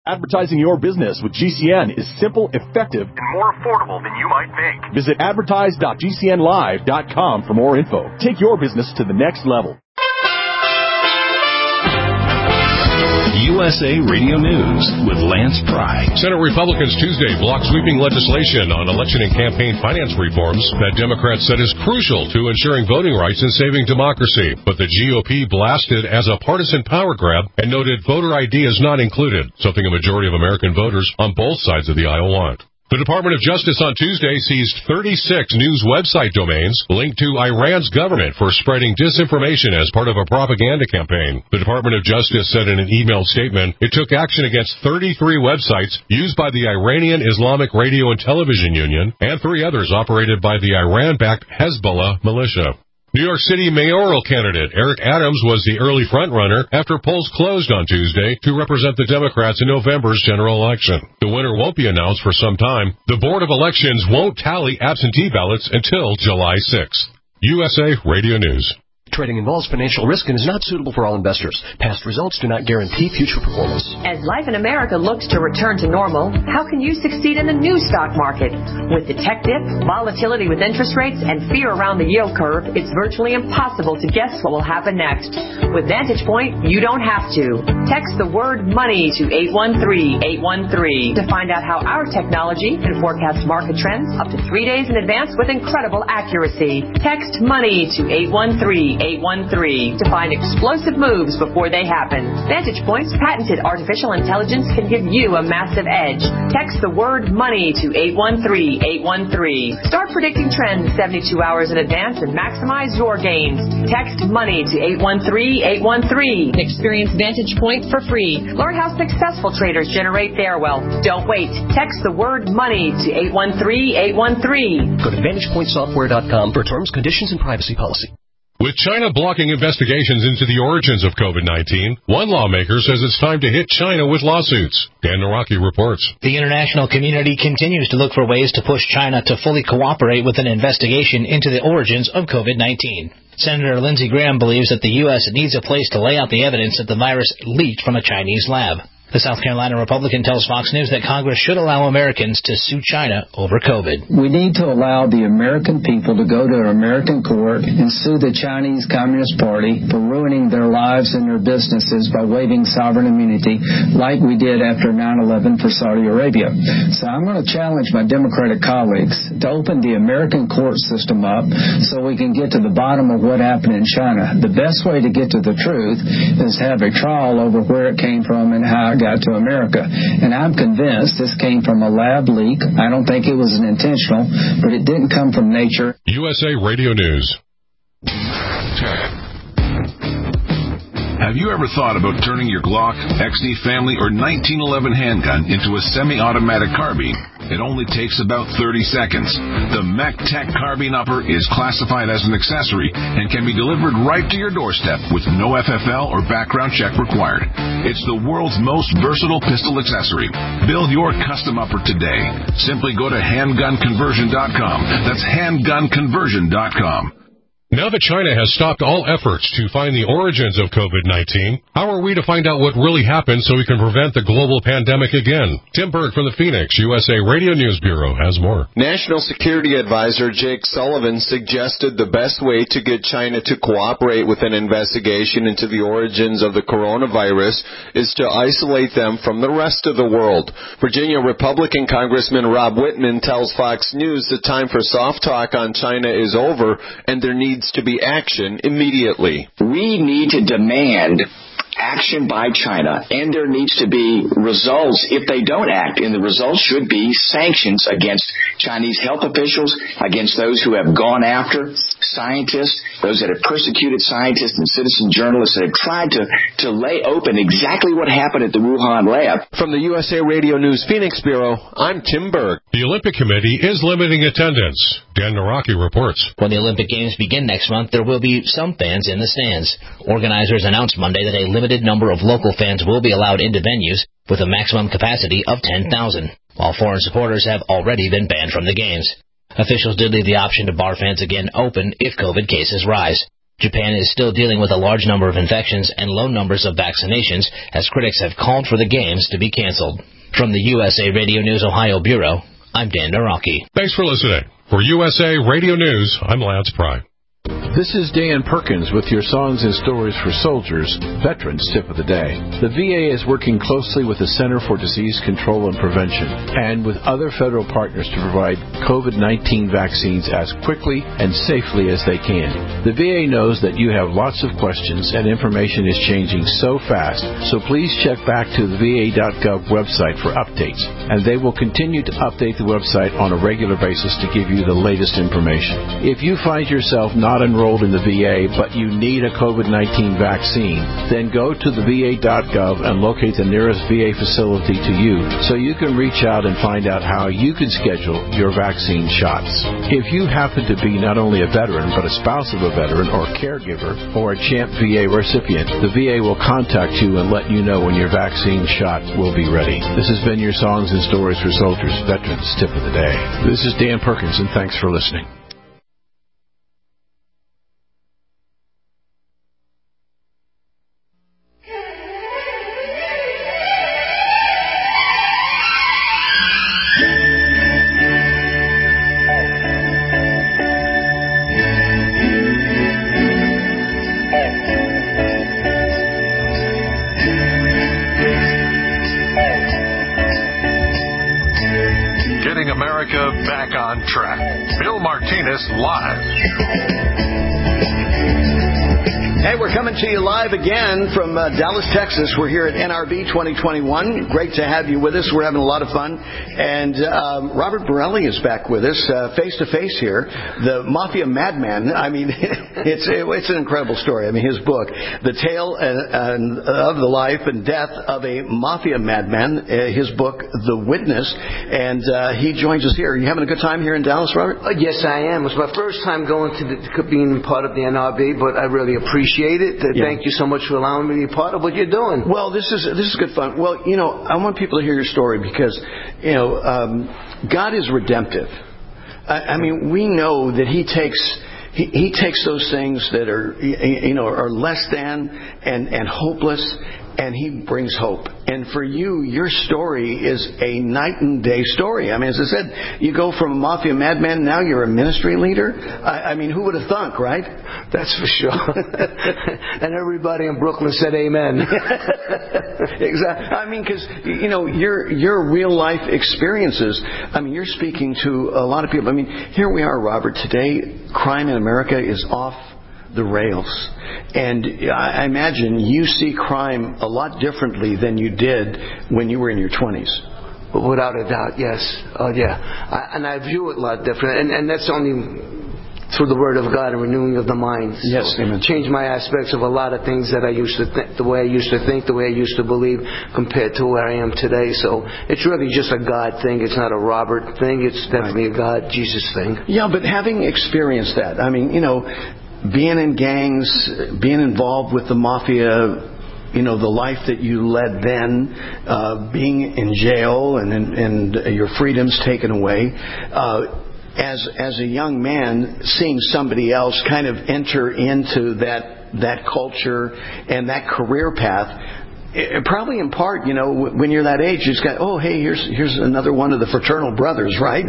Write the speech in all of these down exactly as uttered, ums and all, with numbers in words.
Advertising your business with G C N is simple, effective, and more affordable than you might think. Visit advertise dot g c n live dot com for more info. Take your business to the next level. U S A Radio News with Lance Pry. Senate Republicans Tuesday blocked sweeping legislation on election and campaign finance reforms that Democrats said is crucial to ensuring voting rights and saving democracy. But the G O P blasted as a partisan power grab and noted voter I D is not included, something a majority of American voters on both sides of the aisle want. The Department of Justice on Tuesday seized thirty-six news website domains linked to Iran's government for spreading disinformation as part of a propaganda campaign. The Department of Justice said in an emailed statement it took action against thirty-three websites used by the Iranian Islamic Radio and Television Union and three others operated by the Iran-backed Hezbollah militia. New York City mayoral candidate Eric Adams was the early frontrunner after polls closed on Tuesday to represent the Democrats in November's general election. The winner won't be announced for some time. The Board of Elections won't tally absentee ballots until July sixth. U S A Radio News. Trading involves financial risk and is not suitable for all investors. Past results do not guarantee future performance. As life in America looks to return to normal, how can you succeed in the new stock market? With the tech dip, volatility with interest rates, and fear around the yield curve, it's virtually impossible to guess what will happen next. With Vantage Point, you don't have to. Text the word money to eight one three, eight one three to find out how our technology can forecast market trends up to three days in advance with incredible accuracy. Text money to eight one three, eight one three to find explosive moves before they happen. Vantage Point's patented artificial intelligence can give you a massive edge. Text the word money to eight one three, eight one three. Start predicting trends seventy-two hours in advance and maximize your gains. Text money to eight one three, eight one three. Experience Vantage Point for free. Learn how successful traders generate their wealth. Don't wait. Text the word money to eight one three, eight one three. Go to vantage point software dot com for terms, conditions, and privacy policy. With China blocking investigations into the origins of COVID nineteen, one lawmaker says it's time to hit China with lawsuits. Dan Naraki reports. The international community continues to look for ways to push China to fully cooperate with an investigation into the origins of COVID nineteen. Senator Lindsey Graham believes that the U S needs a place to lay out the evidence that the virus leaked from a Chinese lab. The South Carolina Republican tells Fox News that Congress should allow Americans to sue China over COVID. We need to allow the American people to go to an American court and sue the Chinese Communist Party for ruining their lives and their businesses by waiving sovereign immunity like we did after nine eleven for Saudi Arabia. So I'm going to challenge my Democratic colleagues to open the American court system up so we can get to the bottom of what happened in China. The best way to get to the truth is to have a trial over where it came from and how it got to America. And I'm convinced this came from a lab leak. I don't think it was an intentional, but it didn't come from nature. U S A Radio News. Have you ever thought about turning your Glock, X D Family, or nineteen eleven handgun into a semi-automatic carbine? It only takes about thirty seconds. The MacTech Carbine Upper is classified as an accessory and can be delivered right to your doorstep with no F F L or background check required. It's the world's most versatile pistol accessory. Build your custom upper today. Simply go to handgun conversion dot com. That's handgun conversion dot com. Now that China has stopped all efforts to find the origins of COVID nineteen, how are we to find out what really happened so we can prevent the global pandemic again? Tim Berg from the Phoenix U S A Radio News Bureau has more. National Security Advisor Jake Sullivan suggested the best way to get China to cooperate with an investigation into the origins of the coronavirus is to isolate them from the rest of the world. Virginia Republican Congressman Rob Whitman tells Fox News the time for soft talk on China is over and there needs to be action immediately. We need to demand action by China, and there needs to be results if they don't act, and the results should be sanctions against Chinese health officials, against those who have gone after scientists, those that have persecuted scientists and citizen journalists that have tried to, to lay open exactly what happened at the Wuhan lab. From the U S A Radio News Phoenix Bureau, I'm Tim Berg. The Olympic Committee is limiting attendance. Dan Naraki reports. When the Olympic Games begin next month, there will be some fans in the stands. Organizers announced Monday that a limited number of local fans will be allowed into venues with a maximum capacity of ten thousand, while foreign supporters have already been banned from the games. Officials did leave the option to bar fans again open if COVID cases rise. Japan is still dealing with a large number of infections and low numbers of vaccinations, as critics have called for the games to be canceled. From the U S A Radio News Ohio Bureau, I'm Dan Naraki. Thanks for listening. For U S A Radio News, I'm Lance Pry. This is Dan Perkins with your Songs and Stories for Soldiers, Veterans Tip of the Day. The V A is working closely with the Center for Disease Control and Prevention and with other federal partners to provide COVID nineteen vaccines as quickly and safely as they can. The V A knows that you have lots of questions and information is changing so fast, so please check back to the V A dot gov website for updates, and they will continue to update the website on a regular basis to give you the latest information. If you find yourself not enrolled in the V A, but you need a COVID nineteen vaccine, then go to the V A dot gov and locate the nearest V A facility to you so you can reach out and find out how you can schedule your vaccine shots. If you happen to be not only a veteran, but a spouse of a veteran or caregiver or a CHAMP V A recipient, the V A will contact you and let you know when your vaccine shot will be ready. This has been your Songs and Stories for Soldiers, Veterans Tip of the Day. This is Dan Perkins, and thanks for listening. Back on track. Bill Martinez live. Hey, we're coming to you live again from uh, Dallas, Texas. We're here at N R B twenty twenty-one. Great to have you with us. We're having a lot of fun. And um, Robert Borelli is back with us, uh, face-to-face here. The Mafia Madman. I mean, it's it's an incredible story. I mean, his book, The Tale uh, of the Life and Death of a Mafia Madman, uh, his book, The Witness. And uh, he joins us here. Are you having a good time here in Dallas, Robert? Uh, yes, I am. It's my first time going to the, being part of the N R B, but I really appreciate it. Yeah. Thank you so much for allowing me to be part of what you're doing. Well, this is this is good fun. Well, you know, I want people to hear your story because, you know, um, God is redemptive. I, I mean, we know that He takes He, he takes those things that are, you know, are less than and and hopeless, and He brings hope. And for you, your story is a night and day story. I mean, as I said, you go from a mafia madman, now you're a ministry leader. I, I mean, who would have thunk, right? That's for sure. And everybody in Brooklyn said amen. Exactly. I mean, because, you know, your your real life experiences, I mean, you're speaking to a lot of people. I mean, here we are, Robert. Today, crime in America is off the rails. And I imagine you see crime a lot differently than you did when you were in your twenties. Without a doubt, yes. Uh, yeah. I, and I view it a lot different. And, and that's only through the Word of God and renewing of the mind. Yes, so amen. Change my aspects of a lot of things that I used to think, the way I used to think, the way I used to believe, compared to where I am today. So it's really just a God thing. It's not a Robert thing. It's definitely right. a God, Jesus thing. Yeah, but having experienced that, I mean, you know, being in gangs, being involved with the mafia, you know, the life that you led then, uh, being in jail and, and, and your freedoms taken away, uh, as as a young man, seeing somebody else kind of enter into that that culture and that career path. It, probably in part, you know, when you're that age, you just got, oh, hey, here's here's another one of the fraternal brothers, right?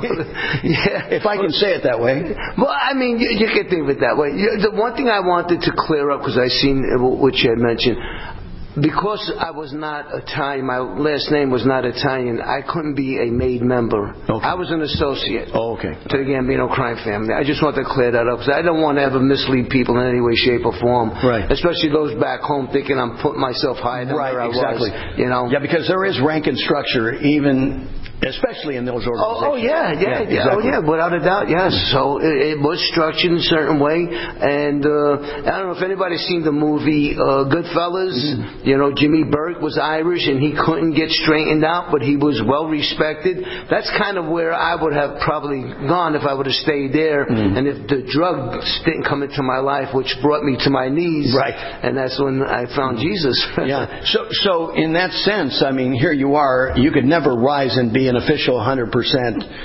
Yeah, if I can say it that way. Well, I mean, you, you can think of it that way. The one thing I wanted to clear up, because I seen what you had mentioned, because I was not Italian, my last name was not Italian, I couldn't be a made member. Okay. I was an associate oh, okay. to the Gambino crime family. I just want to clear that up, because I don't want to ever mislead people in any way, shape, or form. Right. Especially those back home thinking I'm putting myself higher than right, where I exactly. was. You know? Yeah, because there is rank and structure, even... especially in those organizations. Oh, oh yeah, yeah, yeah, yeah exactly. oh yeah, without a doubt, yes. So it, it was structured in a certain way, and uh, I don't know if anybody's seen the movie uh, Goodfellas. Mm-hmm. You know, Jimmy Burke was Irish, and he couldn't get straightened out, but he was well respected. That's kind of where I would have probably gone if I would have stayed there, mm-hmm. and if the drugs didn't come into my life, which brought me to my knees. Right. And that's when I found Jesus. Yeah. So, so in that sense, I mean, here you are. You could never rise and be an official one hundred percent,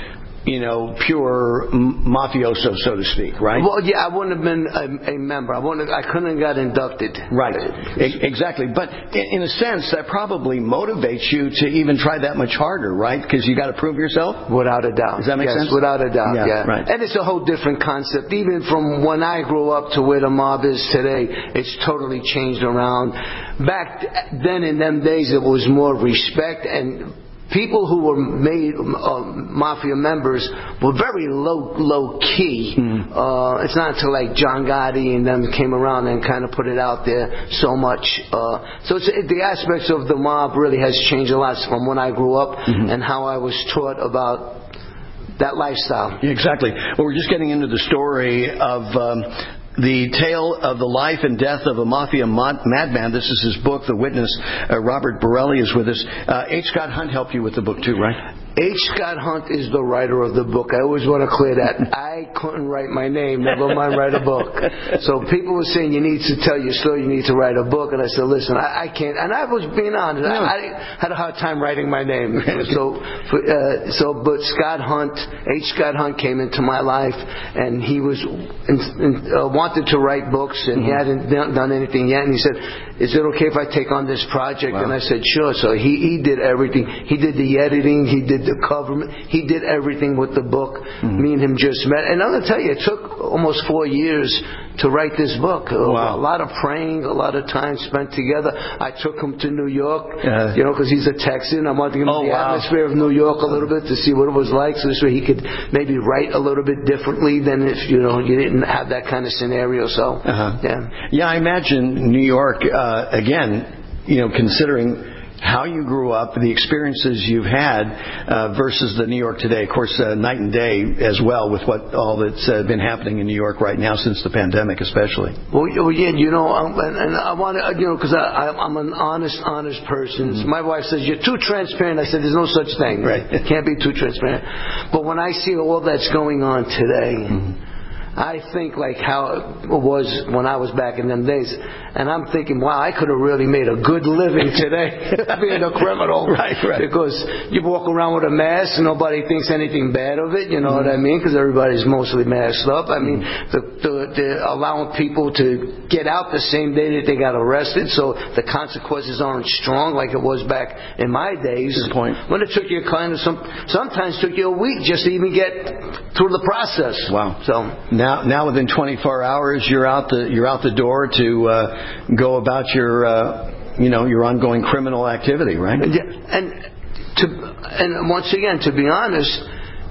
you know, pure mafioso, so to speak, right? Well, yeah, I wouldn't have been a, a member. I wouldn't. Have, I couldn't have got inducted. Right. E- exactly. But in, in a sense, that probably motivates you to even try that much harder, right? Because you got to prove yourself. Without a doubt. Does that make yes, sense? Without a doubt. Yeah, Yeah. Right. And it's a whole different concept. Even from when I grew up to where the mob is today, it's totally changed around. Back then, in them days, it was more respect, and people who were made uh, mafia members were very low low key. Mm. Uh, it's not until like John Gotti and them came around and kind of put it out there so much. Uh, so it's, it, the aspects of the mob really has changed a lot from when I grew up mm-hmm. and how I was taught about that lifestyle. Yeah, exactly. Well, we're just getting into the story of um, the tale of the life and death of a mafia mod- madman. This is his book, The Witness. Uh, Robert Borelli is with us. Uh, H. Scott Hunt helped you with the book too, right? H. Scott Hunt is the writer of the book. I always want to clear that. I couldn't write my name, never mind write a book. So people were saying, you need to tell your story, you need to write a book. And I said, listen, I, I can't. And I was being honest. No. I, I had a hard time writing my name. so, uh, so, but Scott Hunt, H. Scott Hunt came into my life, and he was in, in, uh, wanted to write books, and mm-hmm. he hadn't done anything yet. And he said, is it okay if I take on this project? Wow. And I said, sure. So he, he did everything. He did the editing. He did the cover. He did everything with the book. Mm-hmm. Me and him just met. And I'm going to tell you, it took almost four years to write this book. Wow. A lot of praying, a lot of time spent together. I took him to New York, uh, you know, because he's a Texan. I wanted to give him oh, the wow. atmosphere of New York a little bit to see what it was like, so this way he could maybe write a little bit differently than if, you know, you didn't have that kind of scenario. So, uh-huh. yeah. Yeah, I imagine New York, uh, again, you know, considering how you grew up, the experiences you've had uh, versus the New York today. Of course, uh, night and day as well with what all that's uh, been happening in New York right now since the pandemic, especially. Well, yeah, you know, um, and, and I want to, you know, because I'm an honest, honest person. Mm-hmm. My wife says, you're too transparent. I said, there's no such thing. Right. You can't be too transparent. But when I see all that's going on today, mm-hmm. I think like how it was when I was back in them days. And I'm thinking, wow, I could have really made a good living today being a criminal. Right, right. Because you walk around with a mask and nobody thinks anything bad of it, you know mm-hmm. what I mean? Because everybody's mostly masked up. I mean, mm-hmm. the, the, the allowing people to get out the same day that they got arrested, so the consequences aren't strong like it was back in my days. Good point. When it took you kind of some, sometimes took you a week just to even get through the process. Wow. So now, now within twenty-four hours, you're out the you're out the door to uh, go about your uh, you know your ongoing criminal activity, right? Yeah, and to and once again, to be honest,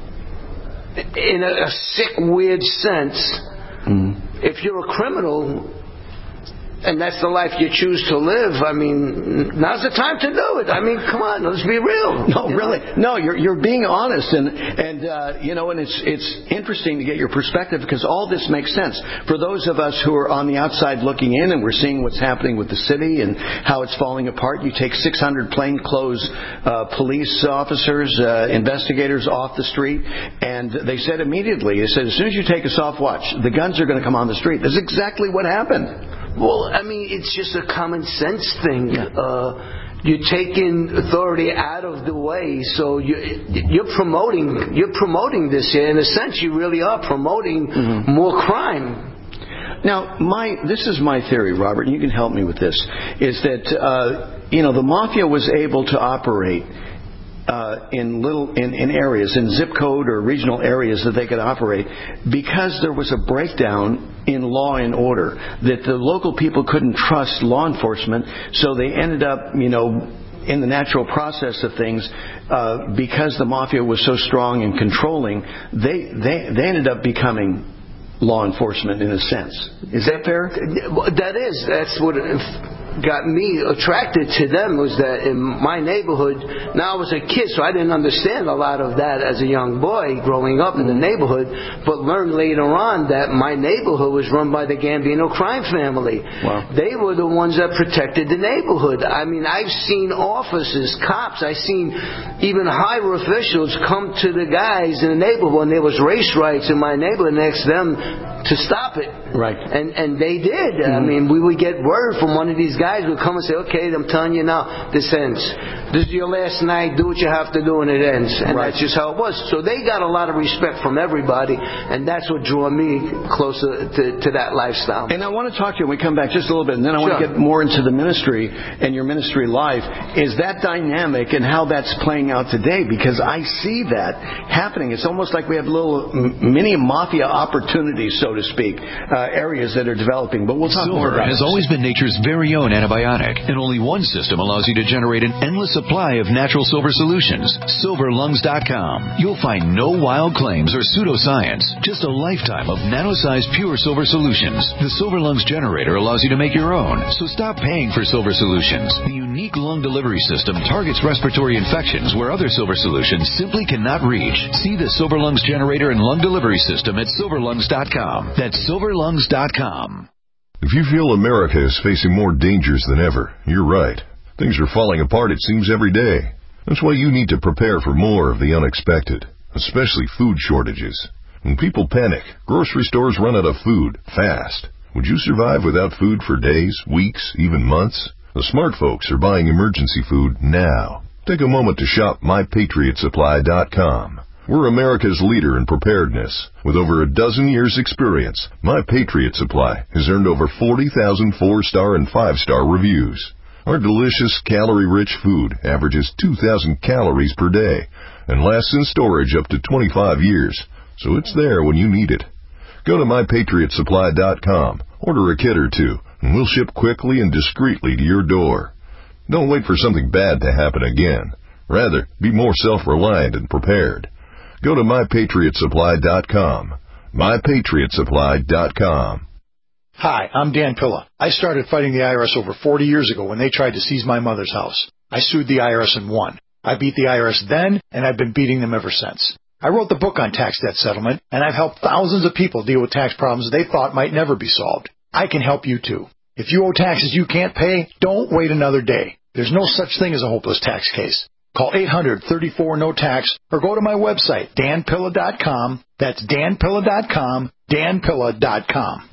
in a, a sick, weird sense, mm. if you're a criminal and that's the life you choose to live, I mean, now's the time to do it. I mean, come on, let's be real. No, really. No, you're you're being honest, and and uh, you know, and it's it's interesting to get your perspective because all this makes sense for those of us who are on the outside looking in, and we're seeing what's happening with the city and how it's falling apart. You take six hundred plainclothes uh, police officers, uh, investigators off the street, and they said immediately, they said, as soon as you take us off watch, the guns are going to come on the street. That's exactly what happened. Well, I mean, it's just a common sense thing. Yeah. Uh, you're taking authority out of the way, so you, you're promoting. You're promoting this here. In a sense, you really are promoting mm-hmm. more crime. Now, my this is my theory, Robert, and you can help me with this. Is that uh, you know the mafia was able to operate Uh, in little in, in areas, in zip code or regional areas that they could operate, because there was a breakdown in law and order, that the local people couldn't trust law enforcement, so they ended up, you know, in the natural process of things, uh, because the mafia was so strong and controlling, they they they ended up becoming law enforcement in a sense. Is that fair? That is. That's what it got me attracted to them, was that in my neighborhood, now I was a kid, so I didn't understand a lot of that as a young boy growing up in the neighborhood, but learned later on that my neighborhood was run by the Gambino crime family. Wow. They were the ones that protected the neighborhood. I mean, I've seen officers, cops, I've seen even higher officials come to the guys in the neighborhood when there was race riots in my neighborhood next to them to stop it. Right. And and they did. Mm-hmm. I mean, we would get word from one of these guys who would come and say, okay, I'm telling you now, this ends. This is your last night. Do what you have to do, and it ends. And right. that's just how it was. So they got a lot of respect from everybody, and that's what drew me closer to, to that lifestyle. And I want to talk to you when we come back just a little bit, and then I want sure. to get more into the ministry and your ministry life. Is that dynamic and how that's playing out today? Because I see that happening. It's almost like we have little mini mafia opportunities, so to speak, uh, areas that are developing. But we'll talk Silver more about has this. always been nature's very own antibiotic, and only one system allows you to generate an endless supply of natural silver solutions. silver lungs dot com. You'll find no wild claims or pseudoscience, just a lifetime of nano-sized pure silver solutions. The Silver Lungs generator allows you to make your own, so stop paying for silver solutions. The unique lung delivery system targets respiratory infections where other silver solutions simply cannot reach. See the Silver Lungs generator and lung delivery system at silver lungs dot com. That's silver lungs dot com. If you feel America is facing more dangers than ever, you're right. Things are falling apart, it seems, every day. That's why you need to prepare for more of the unexpected, especially food shortages. When people panic, grocery stores run out of food fast. Would you survive without food for days, weeks, even months? The smart folks are buying emergency food now. Take a moment to shop my patriot supply dot com. We're America's leader in preparedness. With over a dozen years' experience, My Patriot Supply has earned over forty thousand four-star and five-star reviews. Our delicious, calorie-rich food averages two thousand calories per day and lasts in storage up to twenty-five years, so it's there when you need it. Go to my patriot supply dot com, order a kit or two, and we'll ship quickly and discreetly to your door. Don't wait for something bad to happen again. Rather, be more self-reliant and prepared. Go to my patriot supply dot com. my patriot supply dot com. Hi, I'm Dan Pilla. I started fighting the I R S over forty years ago when they tried to seize my mother's house. I sued the I R S and won. I beat the I R S then, and I've been beating them ever since. I wrote the book on tax debt settlement, and I've helped thousands of people deal with tax problems they thought might never be solved. I can help you too. If you owe taxes you can't pay, don't wait another day. There's no such thing as a hopeless tax case. Call eight hundred, thirty-four, no tax or go to my website, dan pilla dot com. That's dan pilla dot com, dan pilla dot com.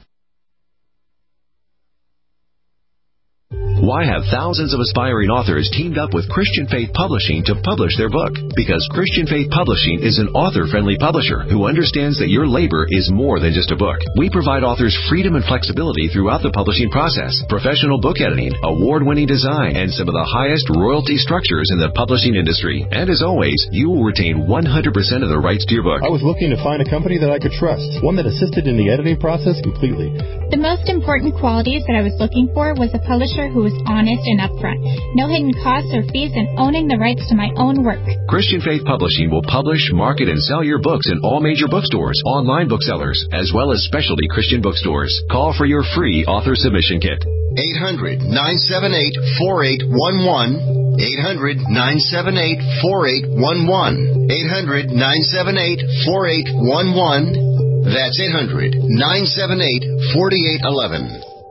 Why have thousands of aspiring authors teamed up with Christian Faith Publishing to publish their book? Because Christian Faith Publishing is an author-friendly publisher who understands that your labor is more than just a book. We provide authors freedom and flexibility throughout the publishing process, professional book editing, award-winning design, and some of the highest royalty structures in the publishing industry. And as always, you will retain one hundred percent of the rights to your book. I was looking to find a company that I could trust, one that assisted in the editing process completely. The most important qualities that I was looking for was a publisher who was honest and upfront, no hidden costs or fees, and owning the rights to my own work. Christian Faith Publishing will publish, market, and sell your books in all major bookstores, online booksellers, as well as specialty Christian bookstores. Call for your free author submission kit. eight hundred, nine seven eight, four eight one one. eight hundred, nine seven eight, four eight one one. eight hundred, nine seven eight, four eight one one. That's eight hundred, nine seven eight, four eight one one.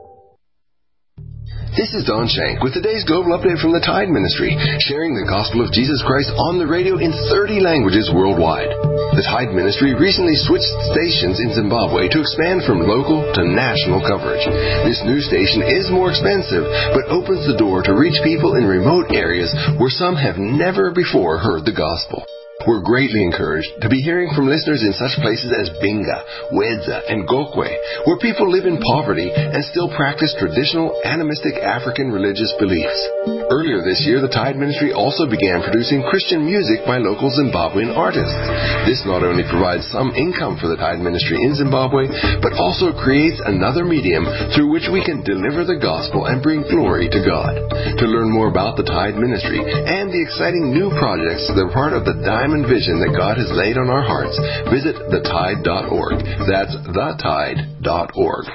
This is Don Shank with today's Global Update from the Tide Ministry, sharing the gospel of Jesus Christ on the radio in thirty languages worldwide. The Tide Ministry recently switched stations in Zimbabwe to expand from local to national coverage. This new station is more expensive, but opens the door to reach people in remote areas where some have never before heard the gospel. We're greatly encouraged to be hearing from listeners in such places as Binga, Wedza, and Gokwe, where people live in poverty and still practice traditional animistic African religious beliefs. Earlier this year, the Tide Ministry also began producing Christian music by local Zimbabwean artists. This not only provides some income for the Tide Ministry in Zimbabwe, but also creates another medium through which we can deliver the gospel and bring glory to God. To learn more about the Tide Ministry and the exciting new projects that are part of the Diamond vision that God has laid on our hearts, visit the tide dot org. That's the tide dot org.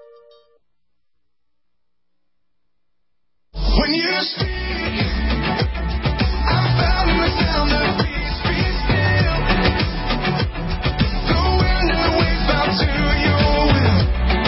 When you speak, I'm found in the sound of peace, be still. The wind and the waves bow to your will.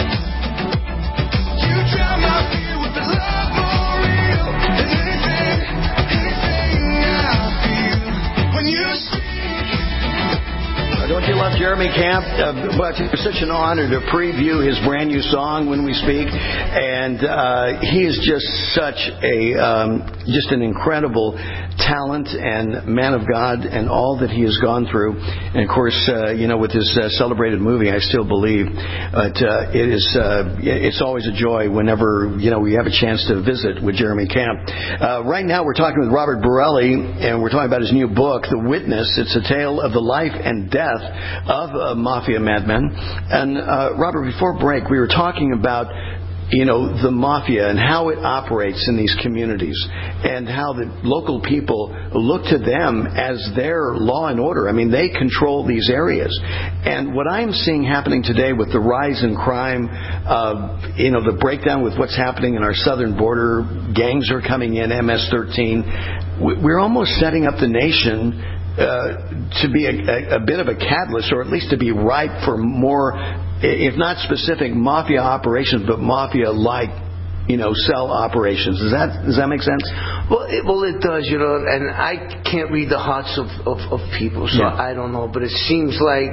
You drown my fear with the love more real than anything, anything I feel. When you speak, don't you love Jeremy Camp. Uh, but it's such an honor to preview his brand new song, When We Speak. And uh, he is just such a, um, just an incredible talent and man of God and all that he has gone through. And, of course, uh, you know, with his uh, celebrated movie, I Still Believe. But uh, it is, uh, it's always a joy whenever, you know, we have a chance to visit with Jeremy Camp. Uh, right now we're talking with Robert Borelli, and we're talking about his new book, The Witness. It's a tale of the life and death of uh, mafia madmen. And, uh, Robert, before break, we were talking about, you know, the mafia and how it operates in these communities and how the local people look to them as their law and order. I mean, they control these areas. And what I'm seeing happening today with the rise in crime, uh, you know, the breakdown with what's happening in our southern border, gangs are coming in, M S thirteen, we're almost setting up the nation Uh, to be a, a, a bit of a catalyst, or at least to be ripe for more, if not specific mafia operations, but mafia-like, you know, cell operations. Does that does that make sense? Well, it, well, it does, you know. And I can't read the hearts of, of, of people, so yeah. I don't know. But it seems like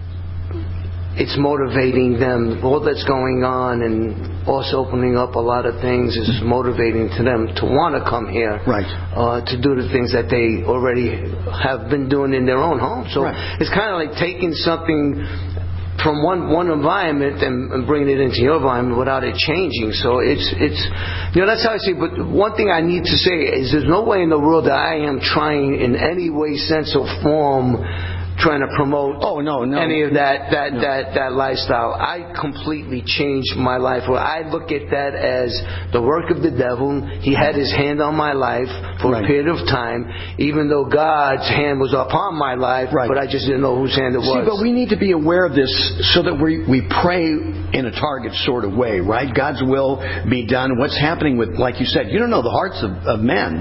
it's motivating them. All that's going on and us opening up a lot of things is motivating to them to want to come here, right? Uh, to do the things that they already have been doing in their own home. So right. It's kind of like taking something from one one environment and, and bringing it into your environment without it changing. So it's it's you know, that's how I see it. But one thing I need to say is there's no way in the world that I am trying in any way, sense, or form trying to promote oh, no, no. any of that that, no. that that lifestyle. I completely changed my life. Well, I look at that as the work of the devil. He had his hand on my life for right. a period of time, even though God's hand was upon my life, right. but I just didn't know whose hand it was. See, but we need to be aware of this so that we, we pray in a target sort of way, right? God's will be done. What's happening with, like you said, you don't know the hearts of, of men.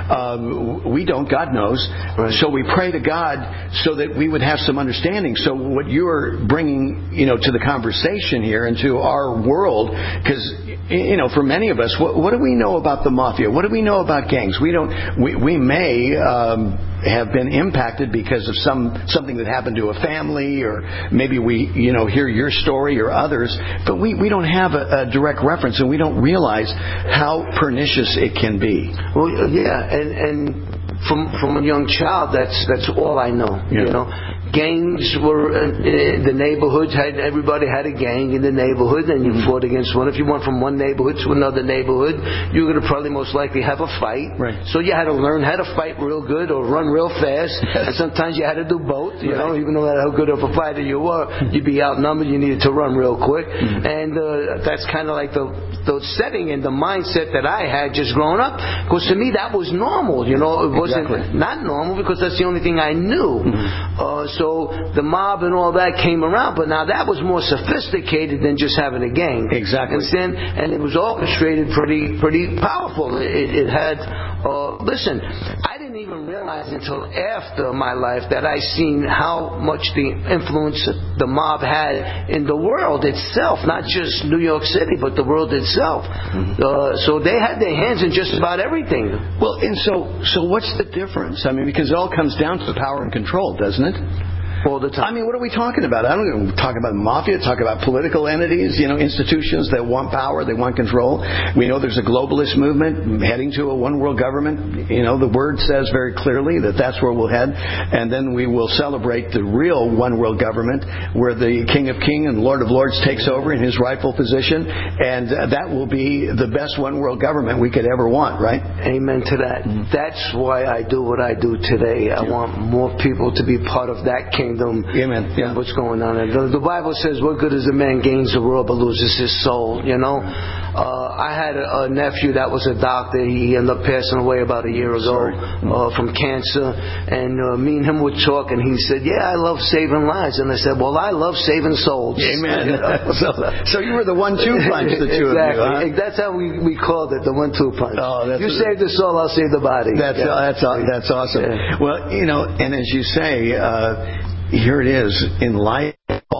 Uh, we don't. God knows. Right. So we pray to God so that we would have some understanding. So what you're bringing, you know, to the conversation here and to our world, because, you know, for many of us, what, what do we know about the mafia? What do we know about gangs? We don't. We, we may um, have been impacted because of some something that happened to a family, or maybe we, you know, hear your story or others, but we, we don't have a, a direct reference, and we don't realize how pernicious it can be. Well, yeah, and and. From from a young child, that's that's all I know. Yeah. You know, gangs were uh, the neighborhoods had everybody had a gang in the neighborhood, and you mm-hmm. fought against one. If you went from one neighborhood to another neighborhood, you were going to probably most likely have a fight. Right. So you had to learn how to fight real good or run real fast, and sometimes you had to do both. You right. know, even no matter how good of a fighter you were, you'd be outnumbered. You needed to run real quick, mm-hmm. and uh, that's kind of like the the setting and the mindset that I had just growing up. Because to me, that was normal. You know, it was. Exactly. Not normal, because that's the only thing I knew. Mm-hmm. Uh, so the mob and all that came around, but now that was more sophisticated than just having a gang. Exactly. Understand? And it was orchestrated pretty, pretty powerful. It, it had. Uh, listen, I didn't even realize until after my life that I seen how much the influence the mob had in the world itself, not just New York City, but the world itself. Mm-hmm. Uh, so they had their hands in just about everything. Well, and so, so what's the difference? I mean, because it all comes down to power and control, doesn't it? All the time. I mean, what are we talking about? I don't know. Talk about mafia, talk about political entities, you know, institutions that want power, they want control. We know there's a globalist movement heading to a one world government. You know, the word says very clearly that that's where we'll head. And then we will celebrate the real one world government where the King of Kings and Lord of Lords takes over in his rightful position. And that will be the best one world government we could ever want, right? Amen to that. Mm-hmm. That's why I do what I do today. I yeah. want more people to be part of that kingdom. Amen. Yeah. What's going on? The, the Bible says, "What good is a man gains the world but loses his soul?" You know, uh, I had a, a nephew that was a doctor. He ended up passing away about a year ago uh, from cancer. And uh, me and him would talk, and he said, "Yeah, I love saving lives." And I said, "Well, I love saving souls." Amen. You know? so, so you were the one-two punch, the two exactly. of you. Huh? That's how we, we called it, the one-two punch. Oh, that's you a, save the soul, I'll save the body. That's yeah. uh, that's uh, that's awesome. Yeah. Well, you know, and as you say. Uh, Here it is. In light of all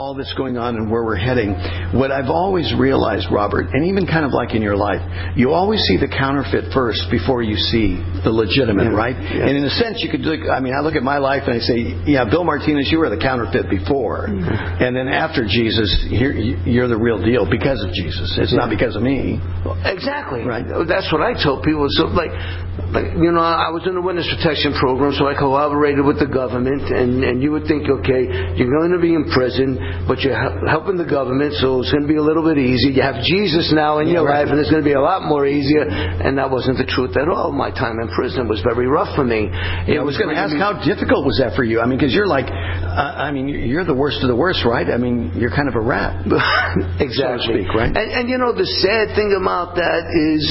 all that's going on and where we're heading, what I've always realized, Robert, and even kind of like in your life, you always see the counterfeit first before you see the legitimate, Yeah. right? Yeah. And in a sense, you could look, I mean, I look at my life and I say, yeah, Bill Martinez, you were the counterfeit before. Mm-hmm. And then after Jesus, you're, you're the real deal because of Jesus. It's Yeah. not because of me. Exactly. Right. That's what I told people. So, like, like, you know, I was in the witness protection program, so I collaborated with the government, and, and you would think, okay, you're going to be in prison, but you're hel- helping the government, so it's going to be a little bit easier. You have Jesus now in your right. life, and it's going to be a lot more easier. And that wasn't the truth at all. My time in prison was very rough for me. Yeah, I was going to ask, how difficult was that for you? I mean, because you're like, uh, I mean, you're the worst of the worst, right? I mean, you're kind of a rat, exactly. so to speak, right? And, and you know, the sad thing about that is,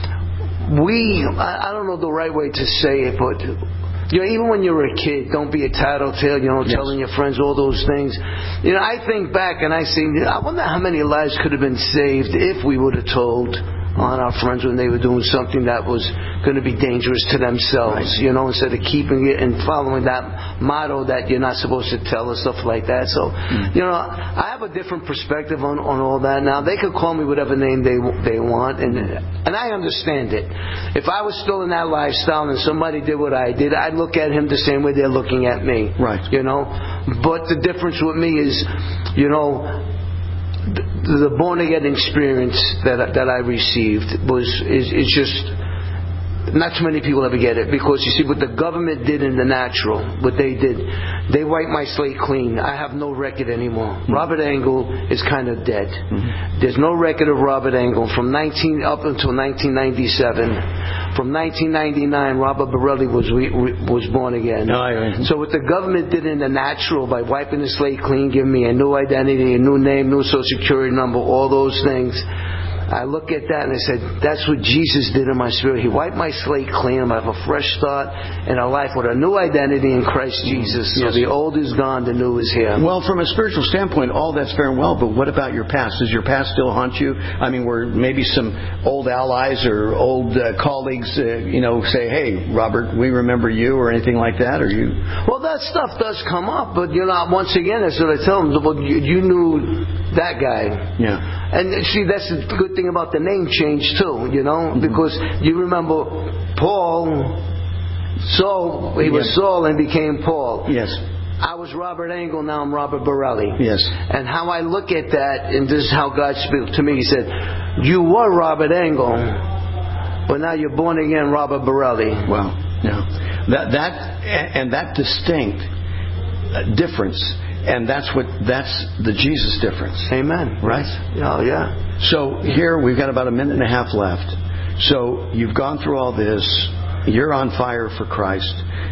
we, I, I don't know the right way to say it, but you know, even when you're a kid, don't be a tattletale, you know, yes. telling your friends all those things. You know, I think back and I say, I wonder how many lives could have been saved if we would have told on our friends when they were doing something that was going to be dangerous to themselves, right. you know, instead of keeping it and following that motto that you're not supposed to tell or stuff like that. So, mm. you know, I have a different perspective on, on all that now. They could call me whatever name they they want, and and I understand it. If I was still in that lifestyle and somebody did what I did, I'd look at him the same way they're looking at me. Right. You know? But the difference with me is, you know, the born again experience that that I received was is, is just not too many people ever get it, because you see what the government did in the natural, what they did, they wiped my slate clean. I have no record anymore. Mm-hmm. Robert Engel is kind of dead. Mm-hmm. There's no record of Robert Engel from nineteen up until nineteen ninety-seven. From nineteen ninety-nine, Robert Borelli was was born again. No, I, so what the government did in the natural by wiping the slate clean, giving me a new identity, a new name, new social security number, all those things, I look at that and I said, that's what Jesus did in my spirit. He wiped my slate clean. I have a fresh start in a life with a new identity in Christ Jesus. So yes. the old is gone, the new is here. Well, from a spiritual standpoint, all that's fair and well, but what about your past? Does your past still haunt you? I mean, were maybe some old allies or old uh, colleagues, uh, you know, say, hey, Robert, we remember you, or anything like that? Or you? Well, that stuff does come up, but, you know, once again, that's what I tell them. Well, you, you knew that guy. Yeah. And see, that's the good thing about the name change too, you know, mm-hmm. because you remember Paul, Saul, he was yes. Saul and became Paul. Yes. I was Robert Engel, now I'm Robert Borelli. Yes. And how I look at that, and this is how God spoke to me, He said, you were Robert Engel, but now you're born again Robert Borelli. Wow. Yeah. That, that, and that distinct difference. And that's what that's the Jesus difference. Amen. Right? Oh, yeah. So here we've got about a minute and a half left. So you've gone through all this. You're on fire for Christ.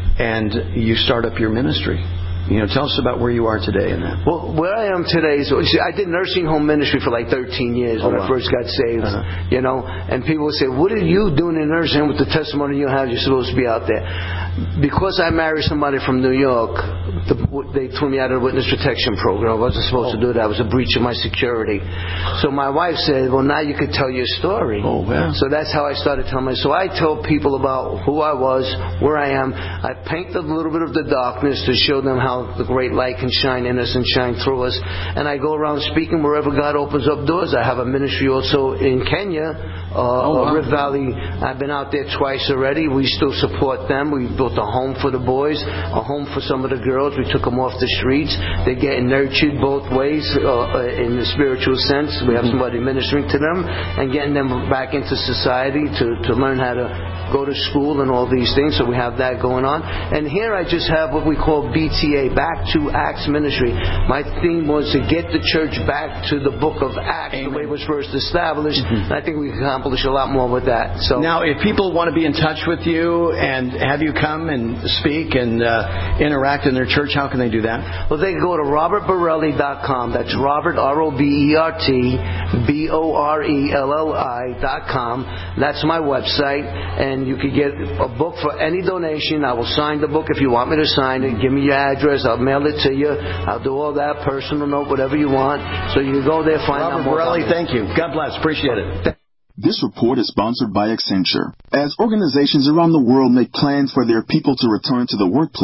And you start up your ministry. You know, tell us about where you are today in that. Well, where I am today is, see, I did nursing home ministry for like thirteen years when oh, wow. I first got saved. Uh-huh. You know, and people would say, what are you doing in nursing home with the testimony you have? You're supposed to be out there. Because I married somebody from New York, the, they threw me out of the witness protection program. I wasn't supposed oh. to do that. It was a breach of my security. So my wife said, well, now you could tell your story. Oh, wow. So that's how I started telling my So I told people about who I was, where I am. I painted a little bit of the darkness to show them how the great light can shine in us and shine through us. And I go around speaking wherever God opens up doors. I have a ministry also in Kenya, uh, oh, wow. Rift Valley. I've been out there twice already. We still support them. We built a home for the boys, a home for some of the girls. We took them off the streets. They're getting nurtured both ways uh, in the spiritual sense. We have somebody ministering to them and getting them back into society to, to learn how to go to school and all these things. So we have that going on. And here I just have what we call B T A, Back to Acts Ministry. My theme was to get the church back to the book of Acts, Amen. The way it was first established. Mm-hmm. And I think we can accomplish a lot more with that. So now, if people want to be in touch with you and have you come and speak and uh, interact in their church, how can they do that? Well, they can go to robert borelli dot com. That's Robert, R O B E R T, B O R E L L I dot com. That's my website. And you can get a book for any donation. I will sign the book if you want me to sign it. Give me your address. I'll mail it to you. I'll do all that, personal note, whatever you want. So you can go there, find Robert out more. Borelli, thank you. God bless. Appreciate it. This report is sponsored by Accenture. As organizations around the world make plans for their people to return to the workplace,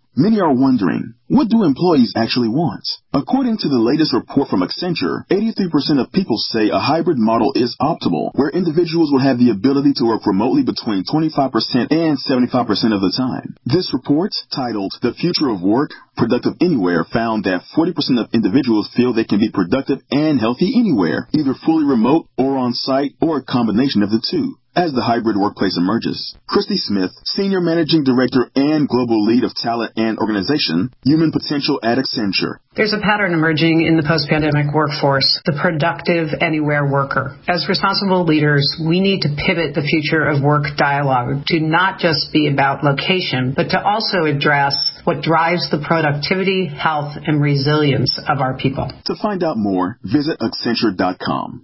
Many are wondering, what do employees actually want? According to the latest report from Accenture, eighty-three percent of people say a hybrid model is optimal, where individuals will have the ability to work remotely between twenty-five percent and seventy-five percent of the time. This report, titled The Future of Work, Productive Anywhere, found that forty percent of individuals feel they can be productive and healthy anywhere, either fully remote or on-site or a combination of the two, as the hybrid workplace emerges. Christy Smith, Senior Managing Director and Global Lead of Talent and Organization, Human Potential at Accenture. There's a pattern emerging in the post-pandemic workforce, the productive anywhere worker. As responsible leaders, we need to pivot the future of work dialogue to not just be about location, but to also address what drives the productivity, health, and resilience of our people. To find out more, visit Accenture dot com.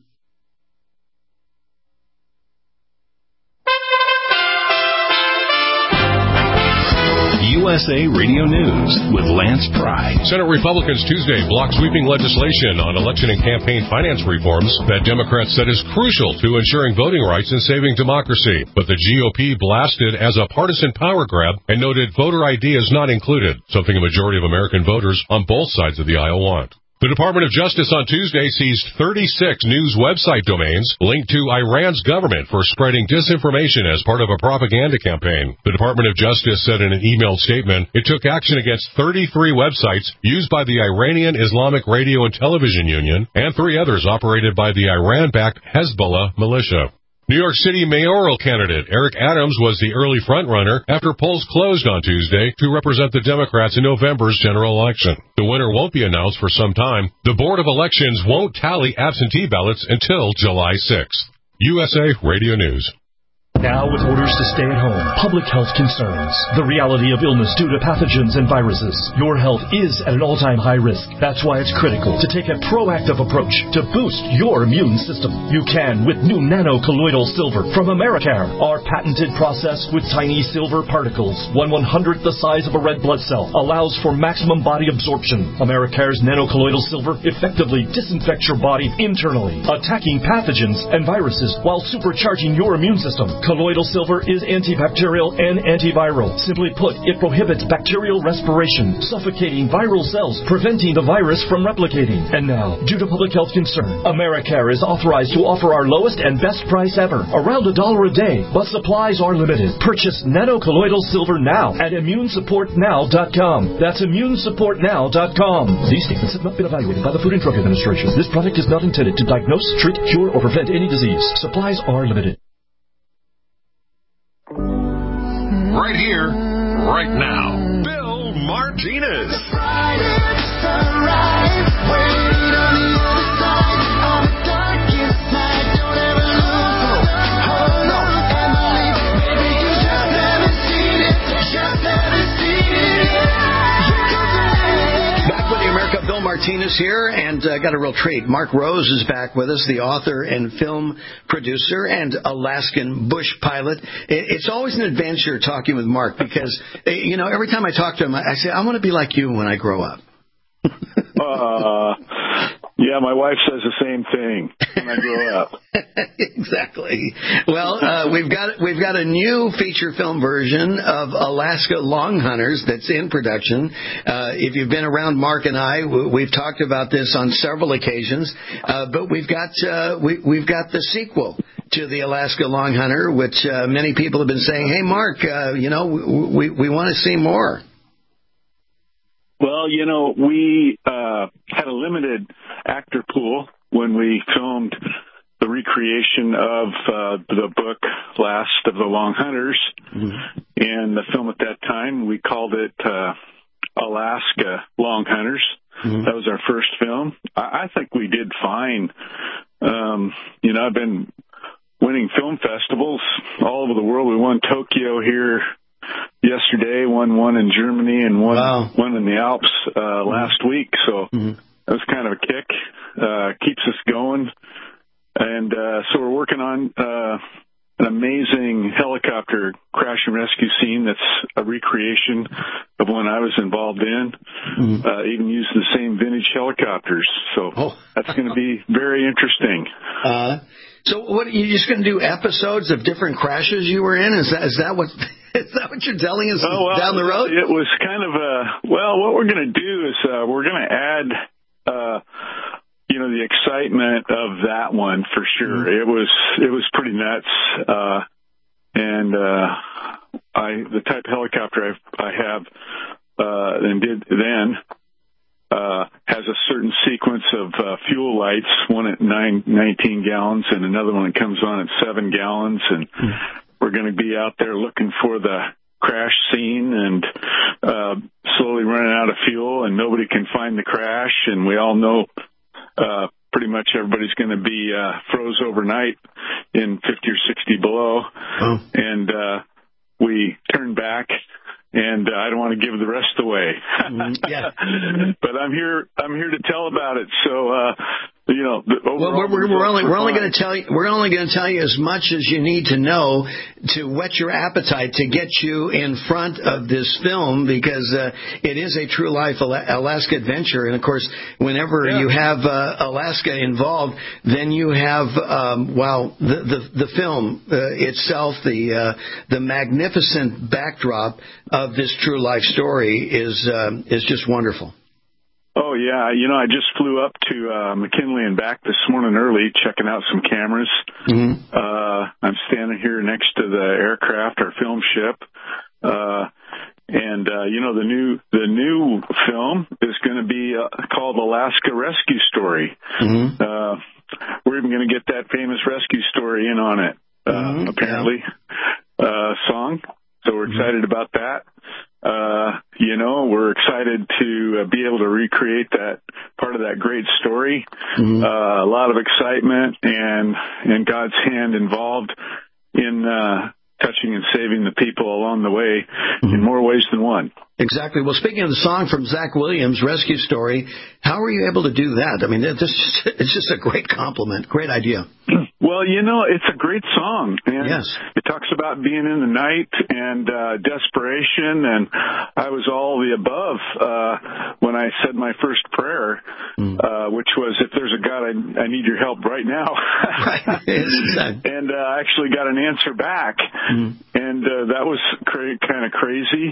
U S A Radio News with Lance Pry. Senate Republicans Tuesday blocked sweeping legislation on election and campaign finance reforms that Democrats said is crucial to ensuring voting rights and saving democracy. But the G O P blasted as a partisan power grab and noted voter I D is not included, something a majority of American voters on both sides of the aisle want. The Department of Justice on Tuesday seized thirty-six news website domains linked to Iran's government for spreading disinformation as part of a propaganda campaign. The Department of Justice said in an emailed statement it took action against thirty-three websites used by the Iranian Islamic Radio and Television Union and three others operated by the Iran-backed Hezbollah militia. New York City mayoral candidate Eric Adams was the early frontrunner after polls closed on Tuesday to represent the Democrats in November's general election. The winner won't be announced for some time. The Board of Elections won't tally absentee ballots until July sixth. U S A Radio News. Now with orders to stay at home, public health concerns, the reality of illness due to pathogens and viruses. Your health is at an all-time high risk. That's why it's critical to take a proactive approach to boost your immune system. You can with new nano-colloidal silver from Americare. Our patented process with tiny silver particles, one one-hundredth the size of a red blood cell, allows for maximum body absorption. Americare's nano-colloidal silver effectively disinfects your body internally, attacking pathogens and viruses while supercharging your immune system. Colloidal silver is antibacterial and antiviral. Simply put, it prohibits bacterial respiration, suffocating viral cells, preventing the virus from replicating. And now, due to public health concern, Americare is authorized to offer our lowest and best price ever, around a dollar a day, but supplies are limited. Purchase nano-colloidal silver now at immune support now dot com. That's immune support now dot com. These statements have not been evaluated by the Food and Drug Administration. This product is not intended to diagnose, treat, cure, or prevent any disease. Supplies are limited. Right here, right now, Bill Martinez. Bill Martinez here, and I uh, got a real treat. Mark Rose is back with us, the author and film producer and Alaskan bush pilot. It's always an adventure talking with Mark because, you know, every time I talk to him, I say, I want to be like you when I grow up. uh, yeah, my wife says the same thing when I grow up. Exactly. Well, uh, we've got we've got a new feature film version of Alaska Long Hunters that's in production. Uh, if you've been around Mark and I, we've talked about this on several occasions. Uh, but we've got uh, we, we've got the sequel to the Alaska Long Hunter, which uh, many people have been saying, "Hey, Mark, uh, you know, we we want to see more." Well, you know, we uh, had a limited actor pool when we filmed the recreation of uh, the book Last of the Long Hunters. Mm-hmm. And the film at that time, we called it uh, Alaska Long Hunters. Mm-hmm. That was our first film. I, I think we did fine. Um, you know, I've been winning film festivals all over the world. We won Tokyo here yesterday, won one in Germany, and one wow. one in the Alps uh, mm-hmm. last week. So mm-hmm. that was kind of a kick. Uh, keeps us going. And uh, so we're working on uh, an amazing helicopter crash and rescue scene that's a recreation of one I was involved in. Mm-hmm. Uh, even used the same vintage helicopters. So oh. that's going to be very interesting. Uh, so what, you're just going to do episodes of different crashes you were in? Is that is that what... Is that what you're telling us oh, well, down the road? It was kind of a, well, what we're going to do is uh, we're going to add, uh, you know, the excitement of that one for sure. Mm-hmm. It was, it was pretty nuts. Uh, and uh, I, the type of helicopter I, I have uh, and did then, Uh, has a certain sequence of uh, fuel lights, one at nine, nineteen gallons and another one that comes on at seven gallons. And mm. we're going to be out there looking for the crash scene and uh, slowly running out of fuel, and nobody can find the crash. And we all know uh, pretty much everybody's going to be uh, froze overnight in fifty or sixty below. Oh. And uh, we turn back. And uh, I don't want to give the rest away. Yeah. But I'm here. I'm here to tell about it. So, uh, you know, the well, we're, we're, we're only we're only going to tell you we're only going to tell you as much as you need to know to whet your appetite to get you in front of this film, because uh, it is a true life Alaska adventure. And of course, whenever yeah. you have uh, Alaska involved, then you have um, well the the, the film uh, itself, the uh, the magnificent backdrop of this true life story is um, is just wonderful. Oh, yeah. You know, I just flew up to uh, McKinley and back this morning early, checking out some cameras. Mm-hmm. Uh, I'm standing here next to the aircraft, our film ship. Uh, and, uh, you know, the new the new film is going to be uh, called Alaska Rescue Story. Mm-hmm. Uh, we're even going to get that famous rescue story in on it, uh, mm-hmm. apparently, yeah. uh, song. So we're excited mm-hmm. about that. Uh, you know, we're excited to uh, be able to recreate that part of that great story. Mm-hmm. Uh, a lot of excitement and, and God's hand involved in, uh, touching and saving the people along the way mm-hmm. in more ways than one. Exactly. Well, speaking of the song from Zach Williams, Rescue Story, how were you able to do that? I mean, this it's just a great compliment, great idea. Well, you know, it's a great song. And yes. It talks about being in the night and uh, desperation, and I was all the above uh, when I said my first prayer, mm. uh, which was, if there's a God, I, I need your help right now. Right. Exactly. And uh, I actually got an answer back, mm. and uh, that was cra- kind of crazy.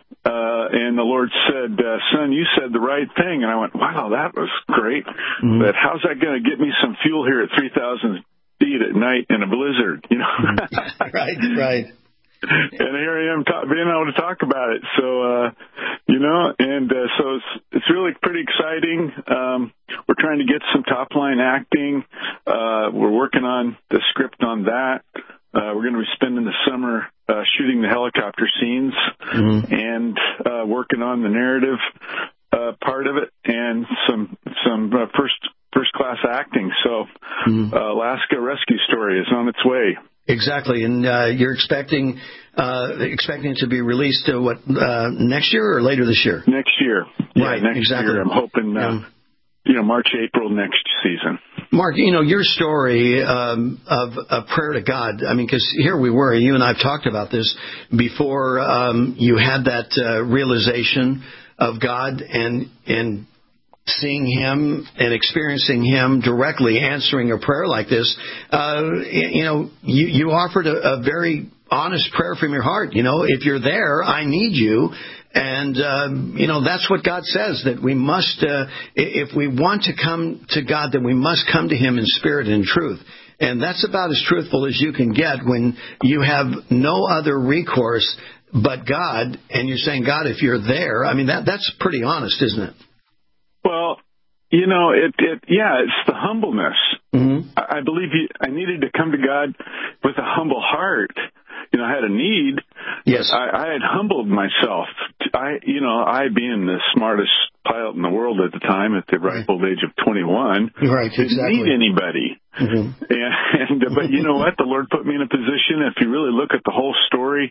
Uh, and the Lord said, uh, son, you said the right thing. And I went, wow, that was great. Mm-hmm. But how's that going to get me some fuel here at three thousand feet at night in a blizzard? You know? Right, right. And here I am ta- being able to talk about it. So, uh, you know, and uh, so it's, it's really pretty exciting. Um, we're trying to get some top line acting. Uh, we're working on the script on that. Uh, we're going to be spending the summer uh, shooting the helicopter scenes mm-hmm. and uh, working on the narrative uh, part of it and some some uh, first first class acting. So, mm-hmm. uh, Alaska Rescue Story is on its way. Exactly, and uh, you're expecting uh, expecting it to be released uh, what uh, next year or later this year? Next year, right? Yeah, next exactly. year. I'm hoping. Uh, yeah. You know, March, April next season. Mark, you know, your story um, of a prayer to God, I mean, because here we were, you and I have talked about this before um, you had that uh, realization of God and and seeing Him and experiencing Him directly answering a prayer like this. Uh, you know, you, you offered a, a very honest prayer from your heart. You know, if you're there, I need you. And, um, you know, that's what God says, that we must, uh, if we want to come to God, then we must come to Him in spirit and in truth. And that's about as truthful as you can get when you have no other recourse but God, and you're saying, God, if you're there, I mean, that that's pretty honest, isn't it? Well, you know, it, it yeah, it's the humbleness. Mm-hmm. I, I believe he, I needed to come to God with a humble heart. You know, I had a need. Yes. I, I had humbled myself. I, you know, I being the smartest pilot in the world at the time, at the ripe old age of twenty-one, right, didn't exactly. need anybody. Mm-hmm. And, and but you know what? The Lord put me in a position. If you really look at the whole story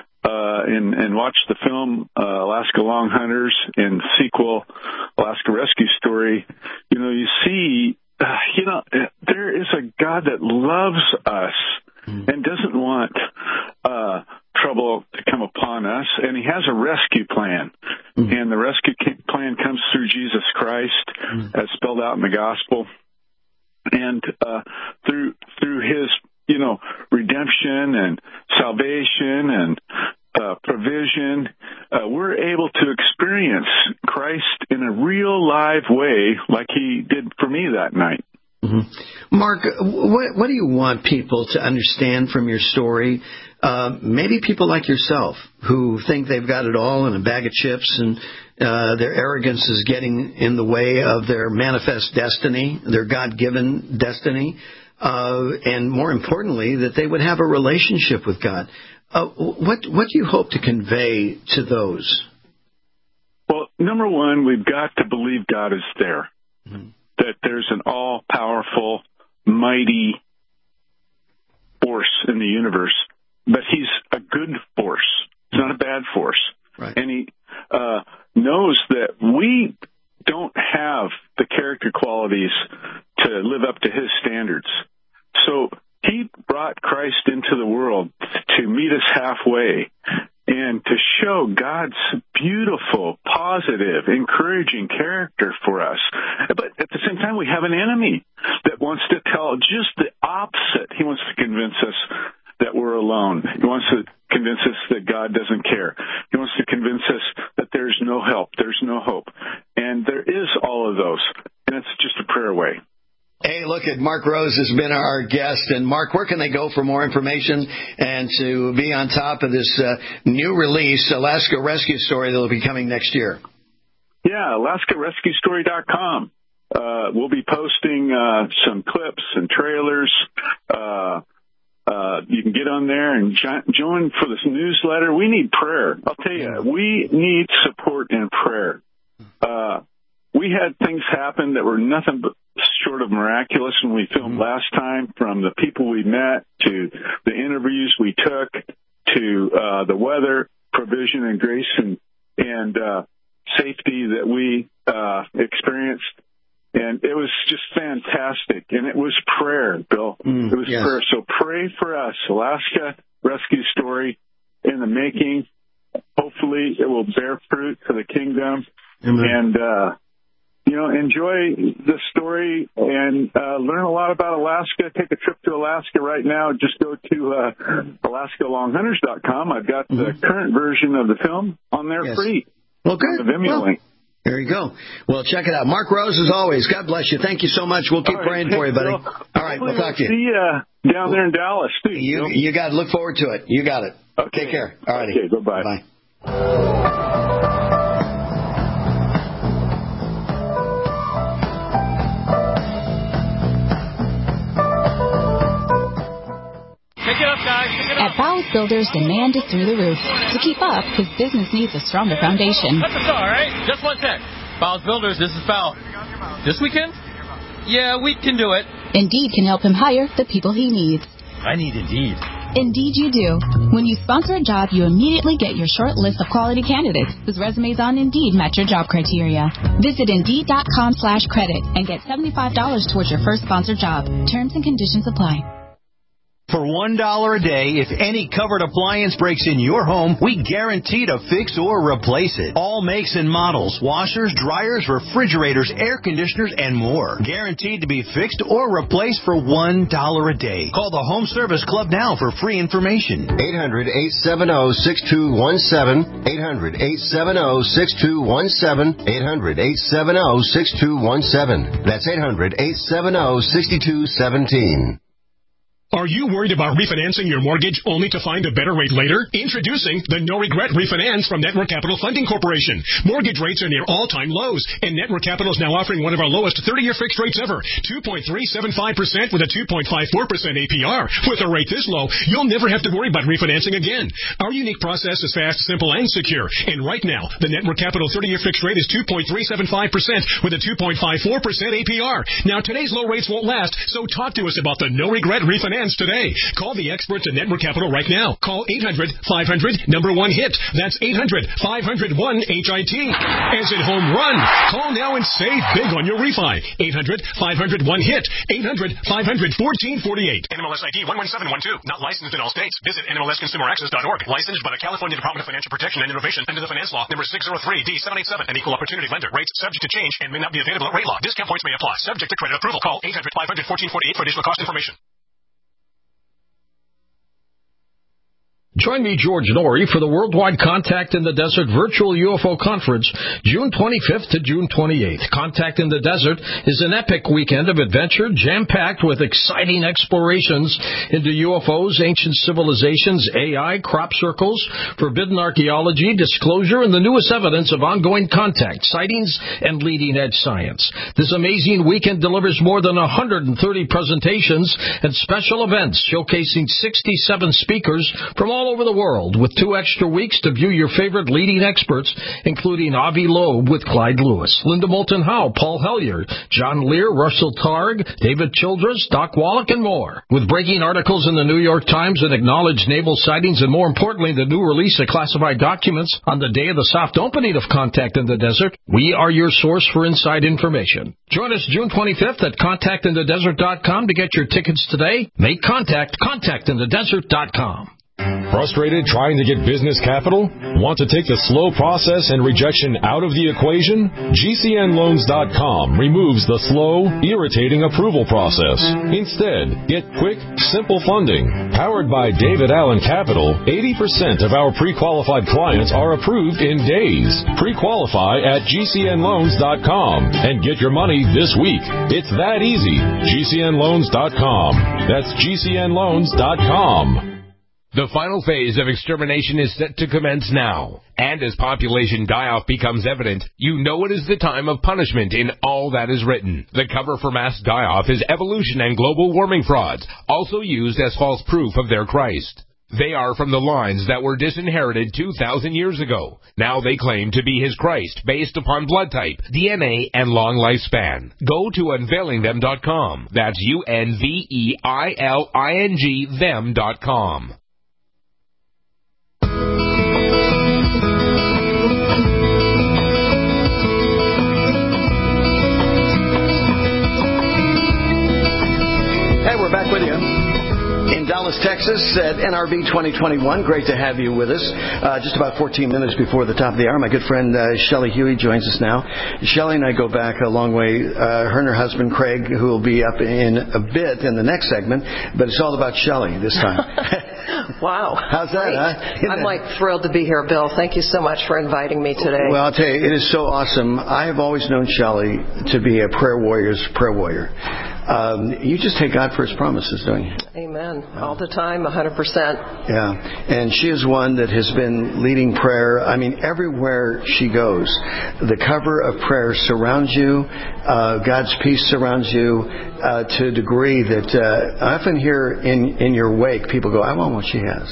uh, and, and watch the film uh, Alaska Long Hunters and the sequel Alaska Rescue Story, you know, you see, uh, you know, there is a God that loves us. And doesn't want uh, trouble to come upon us. And He has a rescue plan. Mm-hmm. And the rescue plan comes through Jesus Christ, mm-hmm. as spelled out in the gospel. And uh, through through His, you know, redemption and salvation and uh, provision. Uh, we're able to experience Christ in a real live way like he did for me that night. Mm-hmm. Mark, what, what do you want people to understand from your story? Uh, maybe people like yourself who think they've got it all in a bag of chips and uh, their arrogance is getting in the way of their manifest destiny, their God-given destiny, uh, and more importantly, that they would have a relationship with God. Uh, what, what do you hope to convey to those? Well, number one, we've got to believe God is there, mm-hmm. that there's an all-powerful, mighty force in the universe, but he's a good force. He's not a bad force. Right. And he uh, knows that we don't have the character qualities to live up to his standards. So he brought Christ into the world to meet us halfway and to show God's beautiful, positive, encouraging character for us. But at the same time, we have an enemy that wants to tell just the opposite. He wants to convince us that we're alone. He wants to convince us that God doesn't care. He wants to convince us that there's no help, there's no hope. And there is all of those, and it's just a prayer away. Hey, look at Mark Rose has been our guest. And Mark, where can they go for more information and to be on top of this uh, new release, Alaska Rescue Story, that will be coming next year? Yeah, Alaska Rescue Story dot com. Uh, we'll be posting uh, some clips and trailers. Uh, uh, you can get on there and jo- join for this newsletter. We need prayer. I'll tell you, we need support and prayer. Uh, we had things happen that were nothing but short of miraculous when we filmed mm-hmm. last time, from the people we met to the interviews we took to uh, the weather, provision and grace and, and uh, safety that we uh, experienced. And it was just fantastic. And it was prayer, Bill. Mm, it was yes. prayer. So pray for us. Alaska Rescue Story in the making. Hopefully it will bear fruit for the kingdom. Amen. And, uh, you know, enjoy the story and uh, learn a lot about Alaska. Take a trip to Alaska right now. Just go to uh, Alaska Long Hunters dot com. I've got the mm-hmm. current version of the film on there yes. free. Well, good. On the Vimeo well, link. There you go. Well, check it out. Mark Rose, as always, God bless you. Thank you so much. We'll keep right, praying for you, buddy. Bill. All right, we'll talk to you. See you down there in Dallas, too. You, you got to look forward to it. You got it. Okay. Take care. All righty. Okay, bye-bye. Bye. At Bowles Builders, demand is through the roof. To keep up, his business needs a stronger foundation. That's all right. Just one sec. Bowles Builders, this is Bowles. This weekend? Yeah, we can do it. Indeed can help him hire the people he needs. I need Indeed. Indeed you do. When you sponsor a job, you immediately get your short list of quality candidates whose resumes on Indeed match your job criteria. Visit Indeed.com slash credit and get seventy-five dollars towards your first sponsored job. Terms and conditions apply. For one dollar a day, if any covered appliance breaks in your home, we guarantee to fix or replace it. All makes and models, washers, dryers, refrigerators, air conditioners, and more. Guaranteed to be fixed or replaced for one dollar a day. Call the Home Service Club now for free information. eight hundred, eight seven zero, six two one seven. eight hundred, eight seven zero, six two one seven. eight hundred, eight seven zero, six two one seven. That's eight hundred, eight seven zero, six two one seven. Are you worried about refinancing your mortgage only to find a better rate later? Introducing the No Regret Refinance from Network Capital Funding Corporation. Mortgage rates are near all-time lows, and Network Capital is now offering one of our lowest thirty-year fixed rates ever, two point three seven five percent with a two point five four percent A P R. With a rate this low, you'll never have to worry about refinancing again. Our unique process is fast, simple, and secure. And right now, the Network Capital thirty-year fixed rate is two point three seven five percent with a two point five four percent A P R. Now, today's low rates won't last, so talk to us about the No Regret Refinance today. Call the experts at Network Capital right now. Call eight hundred, five hundred, number one hit. That's eight hundred, five hundred, one H I T. As in home run. Call now and save big on your refi. eight hundred, five hundred, one hit. eight hundred, five hundred, fourteen forty-eight. N M L S I D one one seven one two. Not licensed in all states. Visit N M L S consumer access dot org. Licensed by the California Department of Financial Protection and Innovation under the Finance Law number six oh three D seven eight seven. An equal opportunity lender. Rates subject to change and may not be available at rate law. Discount points may apply. Subject to credit approval. Call eight hundred, five hundred, fourteen forty-eight for additional cost information. Join me, George Norrie, for the Worldwide Contact in the Desert Virtual U F O Conference, June twenty-fifth to June twenty-eighth. Contact in the Desert is an epic weekend of adventure, jam-packed with exciting explorations into U F Os, ancient civilizations, A I, crop circles, forbidden archaeology, disclosure, and the newest evidence of ongoing contact, sightings, and leading-edge science. This amazing weekend delivers more than one hundred thirty presentations and special events showcasing sixty-seven speakers from all over the world, with two extra weeks to view your favorite leading experts, including Avi Loeb with Clyde Lewis, Linda Moulton Howe, Paul Hellyer, John Lear, Russell Targ, David Childress, Doc Wallach, and more. With breaking articles in the New York Times and acknowledged naval sightings, and more importantly, the new release of classified documents on the day of the soft opening of Contact in the Desert, we are your source for inside information. Join us June twenty-fifth at contact in the desert dot com to get your tickets today. Make contact, contact in the desert dot com. Frustrated trying to get business capital? Want to take the slow process and rejection out of the equation? G C N loans dot com removes the slow, irritating approval process. Instead, get quick, simple funding. Powered by David Allen Capital, eighty percent of our pre-qualified clients are approved in days. Pre-qualify at G C N loans dot com and get your money this week. It's that easy. G C N loans dot com. That's G C N loans dot com. The final phase of extermination is set to commence now. And as population die-off becomes evident, you know it is the time of punishment in all that is written. The cover for mass die-off is evolution and global warming frauds, also used as false proof of their Christ. They are from the lines that were disinherited two thousand years ago. Now they claim to be his Christ based upon blood type, D N A, and long lifespan. Go to unveiling them dot com. That's U N V E I L I N G them dot com. Hey, we're back with you in Dallas, Texas at N R B twenty twenty-one. Great to have you with us. Uh, just about fourteen minutes before the top of the hour, my good friend uh, Shelley Huey joins us now. Shelley and I go back a long way. Uh, her and her husband, Craig, who will be up in a bit in the next segment, but it's all about Shelley this time. Wow. How's that, huh? I'm like thrilled to be here, Bill. Thank you so much for inviting me today. Well, I'll tell you, it is so awesome. I have always known Shelley to be a prayer warrior's prayer warrior. Um, you just take God for His promises, don't you? Amen. All the time, one hundred percent. Yeah. And she is one that has been leading prayer. I mean, everywhere she goes, the cover of prayer surrounds you. Uh, God's peace surrounds you uh, to a degree that uh, I often hear in, in your wake, people go, I want what she has.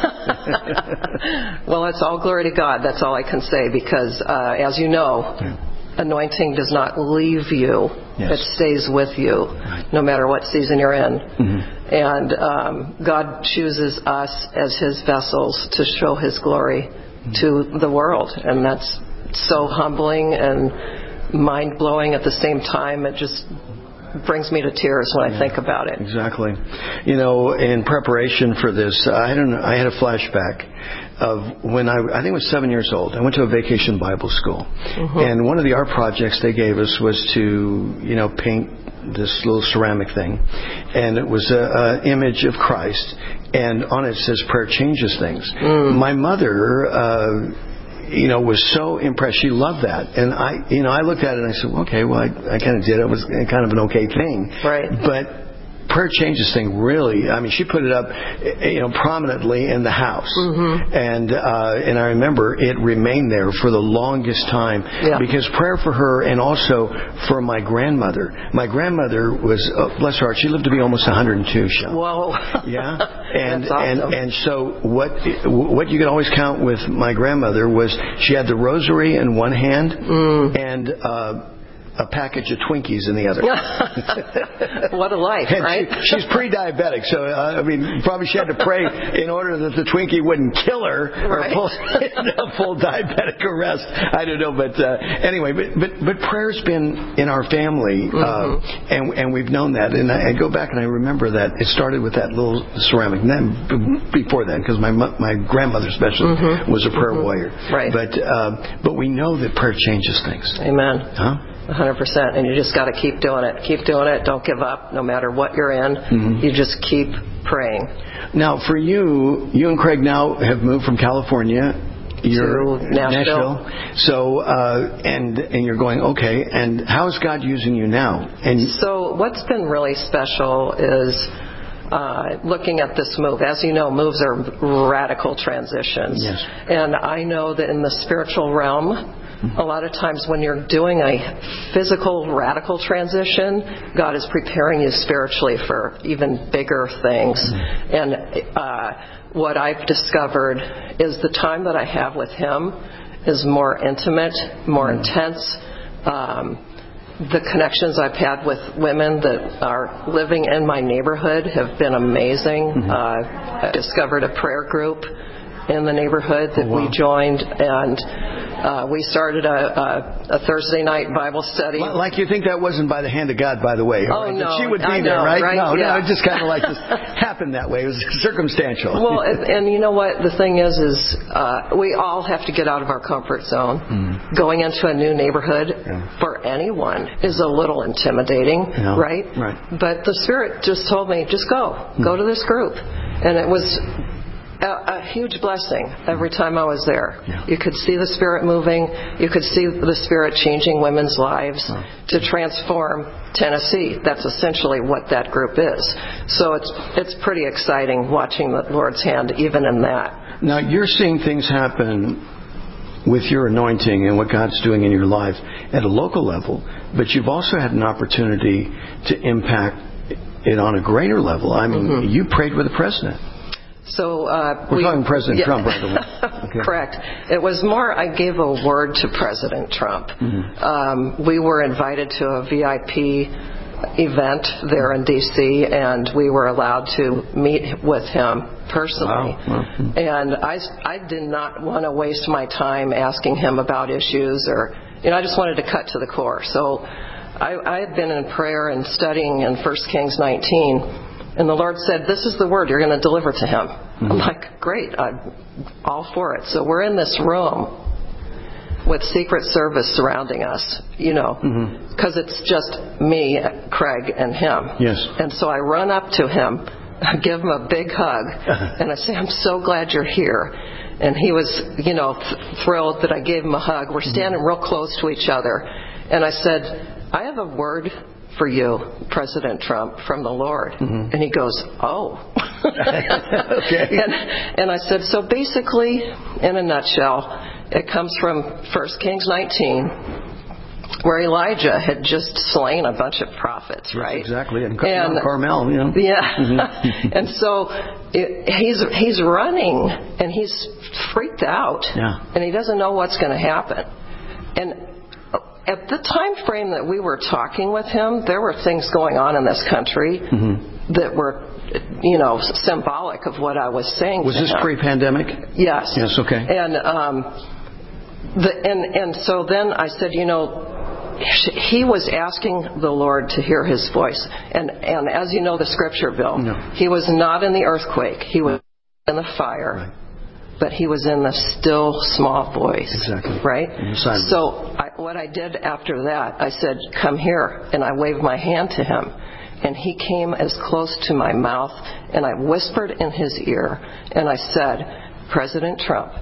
Well, it's all glory to God. That's all I can say because, uh, as you know, yeah. Anointing does not leave you. Yes. It stays with you, right. No matter what season you're in. Mm-hmm. And um, God chooses us as His vessels to show His glory mm-hmm. to the world. And that's so humbling and mind-blowing at the same time. It just brings me to tears when yeah. I think about it. Exactly. You know, in preparation for this, I had, an, I had a flashback of when I, I think I was seven years old. I went to a vacation Bible school. Mm-hmm. And one of the art projects they gave us was to, you know, paint this little ceramic thing. And it was an image of Christ. And on it says, prayer changes things. Mm. My mother... Uh, you know, was so impressed. She loved that. And I, you know, I looked at it and I said, well, okay, well, I, I kind of did. It was kind of an okay thing. Right. But prayer changes thing really, I mean, she put it up, you know, prominently in the house. Mm-hmm. And, uh, and I remember it remained there for the longest time yeah. because prayer for her and also for my grandmother. My grandmother was, oh, bless her heart, she lived to be almost one hundred two, Shell. Whoa. Yeah. And, That's awesome. and, and so what, what you could always count with my grandmother was she had the rosary in one hand mm. and, uh, a package of Twinkies in the other. What a life, and right? She, she's pre-diabetic, so uh, I mean, probably she had to pray in order that the Twinkie wouldn't kill her right. or pull a full diabetic arrest. I don't know, but uh, anyway, but, but but prayer's been in our family, mm-hmm. uh, and and we've known that. And I, I go back and I remember that it started with that little ceramic. And then before then, because my my grandmother especially mm-hmm. was a prayer mm-hmm. warrior, right? But uh, but we know that prayer changes things. Amen. Huh? one hundred percent. And you just got to keep doing it. Keep doing it. Don't give up no matter what you're in. Mm-hmm. You just keep praying. Now, for you, you and Craig now have moved from California. You're to Nashville. Nashville. So, uh, and and you're going, okay, and how is God using you now? And so what's been really special is uh, looking at this move. As you know, moves are radical transitions. Yes. And I know that in the spiritual realm, a lot of times when you're doing a physical radical transition, God is preparing you spiritually for even bigger things. Mm-hmm. And uh, what I've discovered is the time that I have with Him is more intimate, more mm-hmm. intense. Um, the connections I've had with women that are living in my neighborhood have been amazing. Mm-hmm. Uh, I discovered a prayer group in the neighborhood that oh, wow. we joined, and uh, we started a, a, a Thursday night Bible study. Like you think that wasn't by the hand of God, by the way. Oh, right? no. That she would be I there, know, right? right? No, yeah. no, it just kind of like just happened that way. It was circumstantial. Well, and, and you know what? The thing is, is uh, we all have to get out of our comfort zone. Mm. Going into a new neighborhood yeah. for anyone is a little intimidating, yeah. right? Right. But the Spirit just told me, just go. Mm. Go to this group. And it was A, a huge blessing every time I was there. Yeah. You could see the Spirit moving. You could see the Spirit changing women's lives oh. to transform Tennessee. That's essentially what that group is. So it's it's pretty exciting watching the Lord's hand even in that. Now you're seeing things happen with your anointing and what God's doing in your life at a local level, but you've also had an opportunity to impact it on a greater level. I mean, mm-hmm. you prayed with the president. So uh, We're we, talking President yeah. Trump, by the way. Okay. Correct. It was more, I gave a word to President Trump. Mm-hmm. Um, we were invited to a V I P event there in D C, and we were allowed to meet with him personally. Wow. Wow. And I, I did not want to waste my time asking him about issues, or, you know, I just wanted to cut to the core. So I, I had been in prayer and studying in First Kings nineteen. And the Lord said, this is the word you're going to deliver to him. Mm-hmm. I'm like, great, I'm all for it. So we're in this room with Secret Service surrounding us, you know, because mm-hmm. it's just me, Craig, and him. Yes. And so I run up to him, I give him a big hug, and I say, I'm so glad you're here. And he was, you know, th- thrilled that I gave him a hug. We're standing mm-hmm. real close to each other. And I said, I have a word for you, President Trump, from the Lord. Mm-hmm. And he goes, oh. Okay. And, and I said, so basically, in a nutshell, it comes from First Kings nineteen, where Elijah had just slain a bunch of prophets, yes, right? Exactly. And, and Carmel, you know. Yeah. Mm-hmm. And so it, he's he's running, and he's freaked out. Yeah. And he doesn't know what's going to happen. And at the time frame that we were talking with him, there were things going on in this country mm-hmm. that were, you know, symbolic of what I was saying. Was to this him. pre-pandemic? Yes. Yes. Okay. And um, the, and and so then I said, you know, he was asking the Lord to hear his voice, and and as you know, the scripture, Bill, no. he was not in the earthquake. He was in the fire. Right. But he was in the still small voice. Exactly. Right? So I, what I did after that, I said, come here. And I waved my hand to him. And he came as close to my mouth. And I whispered in his ear. And I said, President Trump,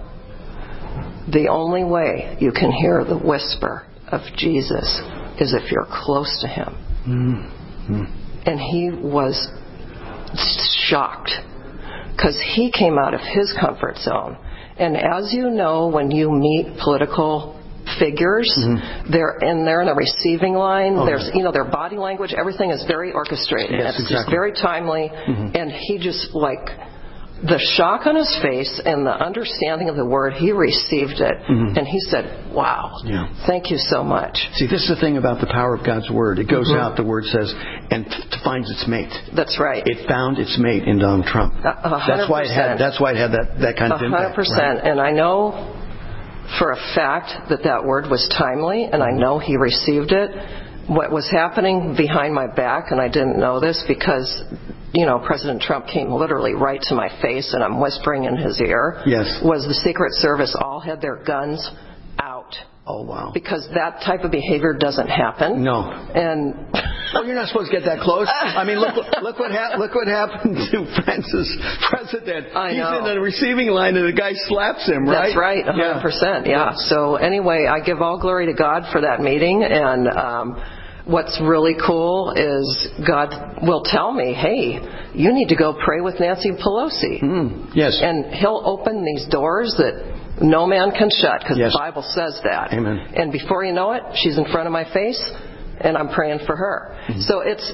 the only way you can hear the whisper of Jesus is if you're close to him. Mm-hmm. And he was shocked. Because he came out of his comfort zone. And as you know, when you meet political figures, mm-hmm. they're and they're in a receiving line. Oh, There's, you know, their body language, everything is very orchestrated. Yes, it's exactly. just very timely. Mm-hmm. And he just, like, the shock on his face and the understanding of the word, he received it. Mm-hmm. And he said, wow, yeah. thank you so much. See, this is the thing about the power of God's word. It goes mm-hmm. out, the word says, and t- finds its mate. That's right. It found its mate in Donald Trump. Uh, that's why it had. That's why it had that, that kind of impact. one hundred percent. Right? And I know for a fact that that word was timely, and I know he received it. What was happening behind my back, and I didn't know this because, you know, President Trump came literally right to my face and I'm whispering in his ear, yes. was the Secret Service all had their guns out Oh, wow. Because that type of behavior doesn't happen. No. And well, you're not supposed to get that close. I mean, look, look what hap- look what happened to France's president. I He's know. in the receiving line, and the guy slaps him. Right? That's right, one hundred percent. Yeah. yeah. So anyway, I give all glory to God for that meeting, and um, what's really cool is God will tell me, hey, you need to go pray with Nancy Pelosi. Mm, yes. And he'll open these doors that no man can shut, because yes. the Bible says that. Amen. And before you know it, she's in front of my face, and I'm praying for her. Mm-hmm. So it's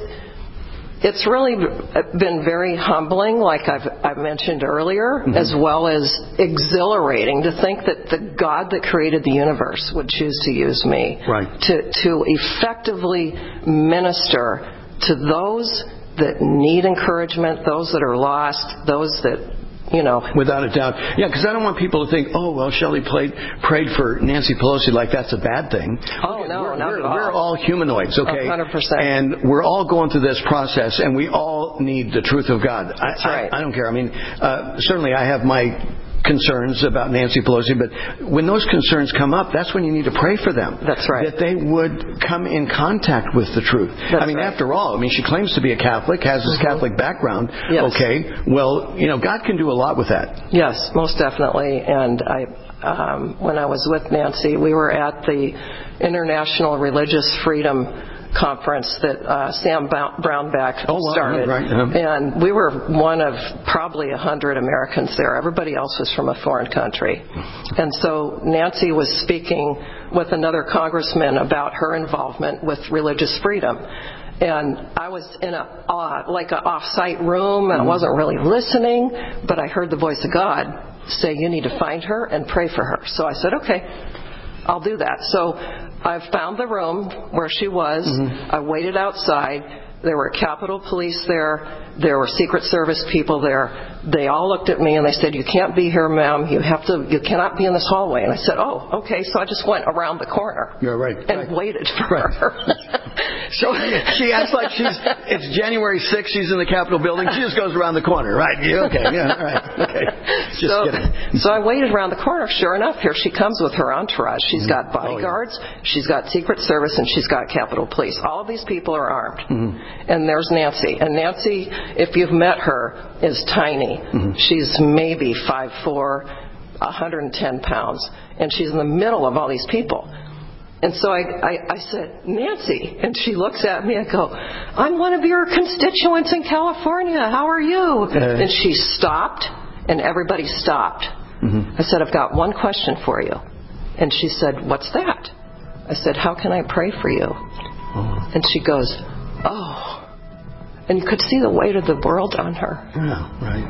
it's really been very humbling, like I've, I've mentioned earlier, mm-hmm. as well as exhilarating to think that the God that created the universe would choose to use me right. to, to effectively minister to those that need encouragement, those that are lost, those that, you know. Without a doubt. Yeah, because I don't want people to think, oh, well, Shelley played, prayed for Nancy Pelosi like that's a bad thing. Oh, no, we're, not we're, at all. We're all humanoids, okay? one hundred percent. And we're all going through this process, and we all need the truth of God. That's I, right. I, I don't care. I mean, uh, certainly I have my concerns about Nancy Pelosi, but when those concerns come up, that's when you need to pray for them. That's right. That they would come in contact with the truth. That's I mean, right. after all, I mean, she claims to be a Catholic, has this mm-hmm. Catholic background. Yes. Okay, well, you know, God can do a lot with that. Yes, most definitely. And I, um, when I was with Nancy, we were at the International Religious Freedom Conference that uh, Sam Brownback oh, wow. started. Right. Uh-huh. And we were one of probably a hundred Americans there. Everybody else was from a foreign country. And so Nancy was speaking with another congressman about her involvement with religious freedom. And I was in a uh, like an off-site room, and I wasn't really listening, but I heard the voice of God say, you need to find her and pray for her. So I said, okay, I'll do that. So I found the room where she was. Mm-hmm. I waited outside. There were Capitol Police there. There were Secret Service people there. They all looked at me and they said, you can't be here, ma'am. You have to, you cannot be in this hallway. And I said, oh, okay. So I just went around the corner. Yeah, right. And right. waited for right. her. So she acts like she's, it's January sixth, she's in the Capitol building. She just goes around the corner. Right. Yeah, okay. Yeah, all right. Okay. Just so, kidding. So I waited around the corner. Sure enough, here she comes with her entourage. She's got bodyguards. Oh, yeah. She's got Secret Service, and she's got Capitol Police. All of these people are armed. Mm-hmm. And there's Nancy. And Nancy, if you've met her, is tiny. Mm-hmm. She's maybe five foot four, one hundred ten pounds. And she's in the middle of all these people. And so I, I, I said, Nancy. And she looks at me and I go, I'm one of your constituents in California. How are you? Uh, and she stopped, and everybody stopped. Mm-hmm. I said, I've got one question for you. And she said, what's that? I said, how can I pray for you? Oh. And she goes, oh. And you could see the weight of the world on her. Yeah, right.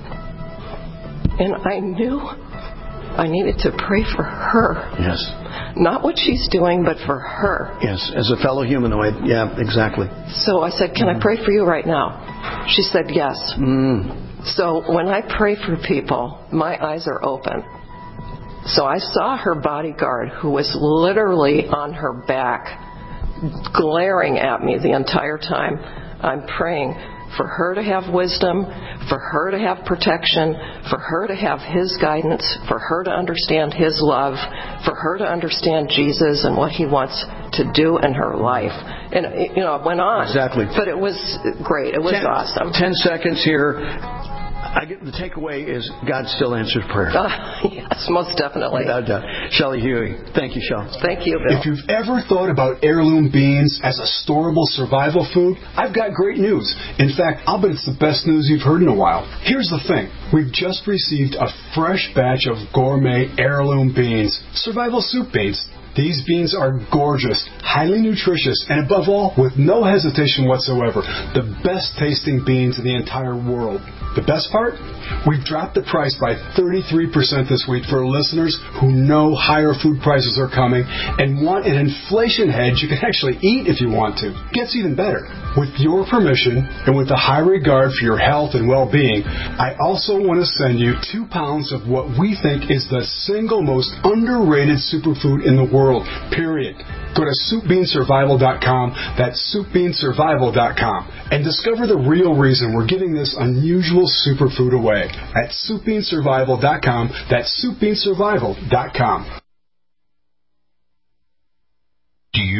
And I knew I needed to pray for her. Yes. Not what she's doing, but for her. Yes, as a fellow humanoid. Yeah, exactly. So I said, can mm. I pray for you right now? She said, yes. Mm. So when I pray for people, my eyes are open. So I saw her bodyguard, who was literally on her back, glaring at me the entire time. I'm praying for her to have wisdom, for her to have protection, for her to have His guidance, for her to understand His love, for her to understand Jesus and what He wants to do in her life. And, you know, it went on. Exactly. But it was great. It was ten, awesome. Ten seconds here. I get, the takeaway is God still answers prayer. Uh, yes, most definitely. Without doubt. Shelley Huey. Thank you, Shelley. Thank you, Bill. If you've ever thought about heirloom beans as a storable survival food, I've got great news. In fact, I'll bet it's the best news you've heard in a while. Here's the thing. We've just received a fresh batch of gourmet heirloom beans, survival soup beans. These beans are gorgeous, highly nutritious, and above all, with no hesitation whatsoever, the best tasting beans in the entire world. The best part? We've dropped the price by thirty-three percent this week for listeners who know higher food prices are coming and want an inflation hedge you can actually eat if you want to. Gets even better. With your permission and with a high regard for your health and well-being, I also want to send you two pounds of what we think is the single most underrated superfood in the world, period. Go to soup bean survival dot com, that's soup bean survival dot com, and discover the real reason we're giving this unusual superfood away at soup bean survival dot com, that's soup bean survival dot com.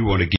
want to